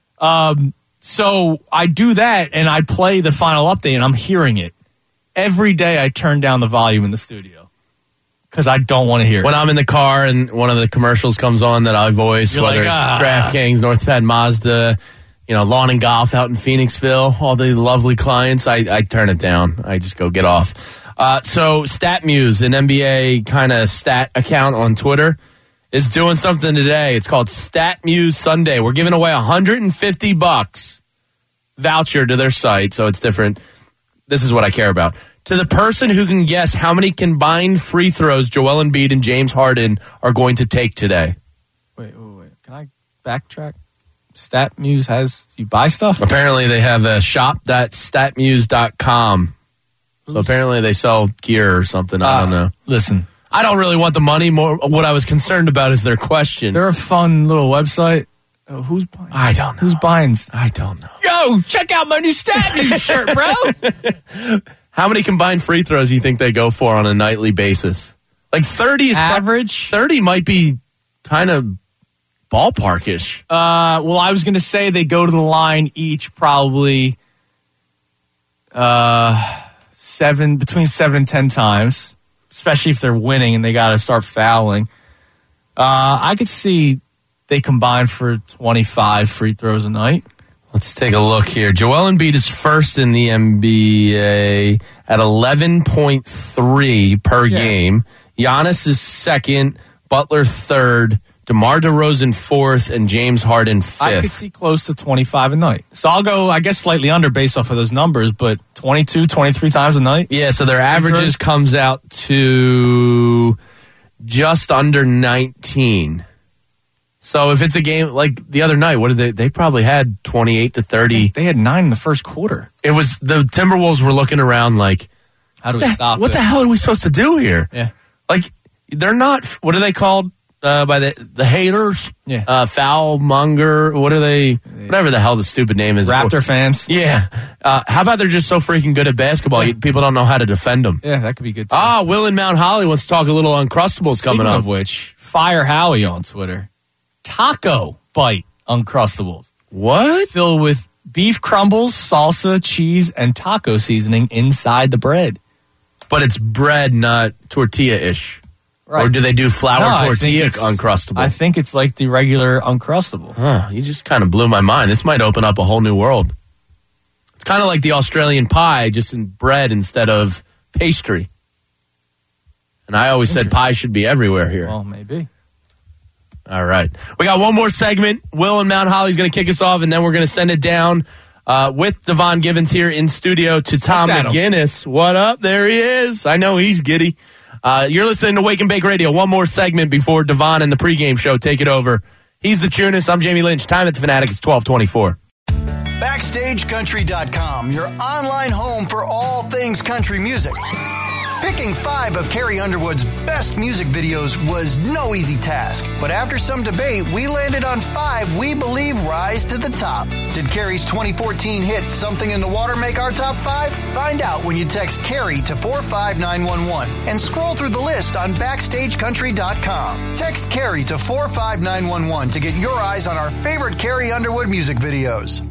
Um, so I do that and I play the final update and I'm hearing it. Every day I turn down the volume in the studio because I don't want to hear When it. I'm in the car and one of the commercials comes on that I voice, You're whether like, it's ah. DraftKings, North Penn Mazda, you know, Lawn and Golf out in Phoenixville, all the lovely clients, I, I turn it down. I just go get off. Uh, so StatMuse, an N B A kind of stat account on Twitter, is doing something today. It's called StatMuse Sunday. We're giving away one hundred fifty bucks voucher to their site, so it's different. This is what I care about. To the person who can guess how many combined free throws Joel Embiid and James Harden are going to take today. Wait, wait, wait. Can I backtrack? StatMuse has, you buy stuff? Apparently they have a shop dot statmuse dot com. So apparently they sell gear or something. I don't Uh, know. Listen, I don't really want the money. More, what I was concerned about is their question. they're a fun little website. Oh, who's buying? I don't know. Who's buying? I don't know. Yo, check out my new StatMuse shirt, bro. How many combined free throws do you think they go for on a nightly basis? Like thirty is pro- Average? thirty might be kind of ballparkish. Uh, well, I was going to say they go to the line each probably uh, seven between seven and ten times, especially if they're winning and they got to start fouling. Uh, I could see they combine for twenty-five free throws a night. Let's take a look here. Joel Embiid is first in the N B A at eleven point three per Yeah. game. Giannis is second, Butler third, DeMar DeRozan fourth, and James Harden fifth. I could see close to twenty-five a night. So I'll go, I guess, slightly under based off of those numbers, but twenty-two, twenty-three times a night. Yeah, so their averages comes out to just under nineteen. So if it's a game like the other night, what did they? They probably had twenty-eight to thirty. They had nine in the first quarter. It was the Timberwolves were looking around like, How do we "The- stop what it? the hell are we supposed to do here? Yeah. Like they're not. What are they called uh, by the the haters? Yeah. uh, foul monger. What are they? Whatever the hell the stupid name is. Raptor fans. Yeah. Uh, how about they're just so freaking good at basketball? You- People don't know how to defend them. Yeah, that could be good too. Ah, Will in Mount Holly wants to talk a little Uncrustables coming Speaking up. of which, Fire Howie on Twitter. Taco Bite Uncrustables. What? Filled with beef crumbles, salsa, cheese, and taco seasoning inside the bread. But it's bread, not tortilla-ish. Right. Or do they do flour No, I think tortilla it's- Uncrustable? I think it's like the regular Uncrustable. Huh, you just kind of blew my mind. This might open up a whole new world. It's kind of like the Australian pie, just in bread instead of pastry. And I always said pie should be everywhere here. Well, maybe. All right. We got one more segment. Will and Mount Holly's going to kick us off, and then we're going to send it down uh, with Devon Givens here in studio to Tom Look at him. McGinnis. What up? There he is. I know he's giddy. Uh, you're listening to Wake and Bake Radio. One more segment before Devon and the pregame show take it over. He's the Tunis. I'm Jamie Lynch. Time at the Fanatic is twelve twenty-four. Backstage Country dot com, your online home for all things country music. Picking five of Carrie Underwood's best music videos was no easy task, but after some debate, we landed on five we believe rise to the top. Did Carrie's twenty fourteen hit Something in the Water make our top five? Find out when you text Carrie to four five nine one one and scroll through the list on Backstage Country dot com. Text Carrie to four five nine one one to get your eyes on our favorite Carrie Underwood music videos.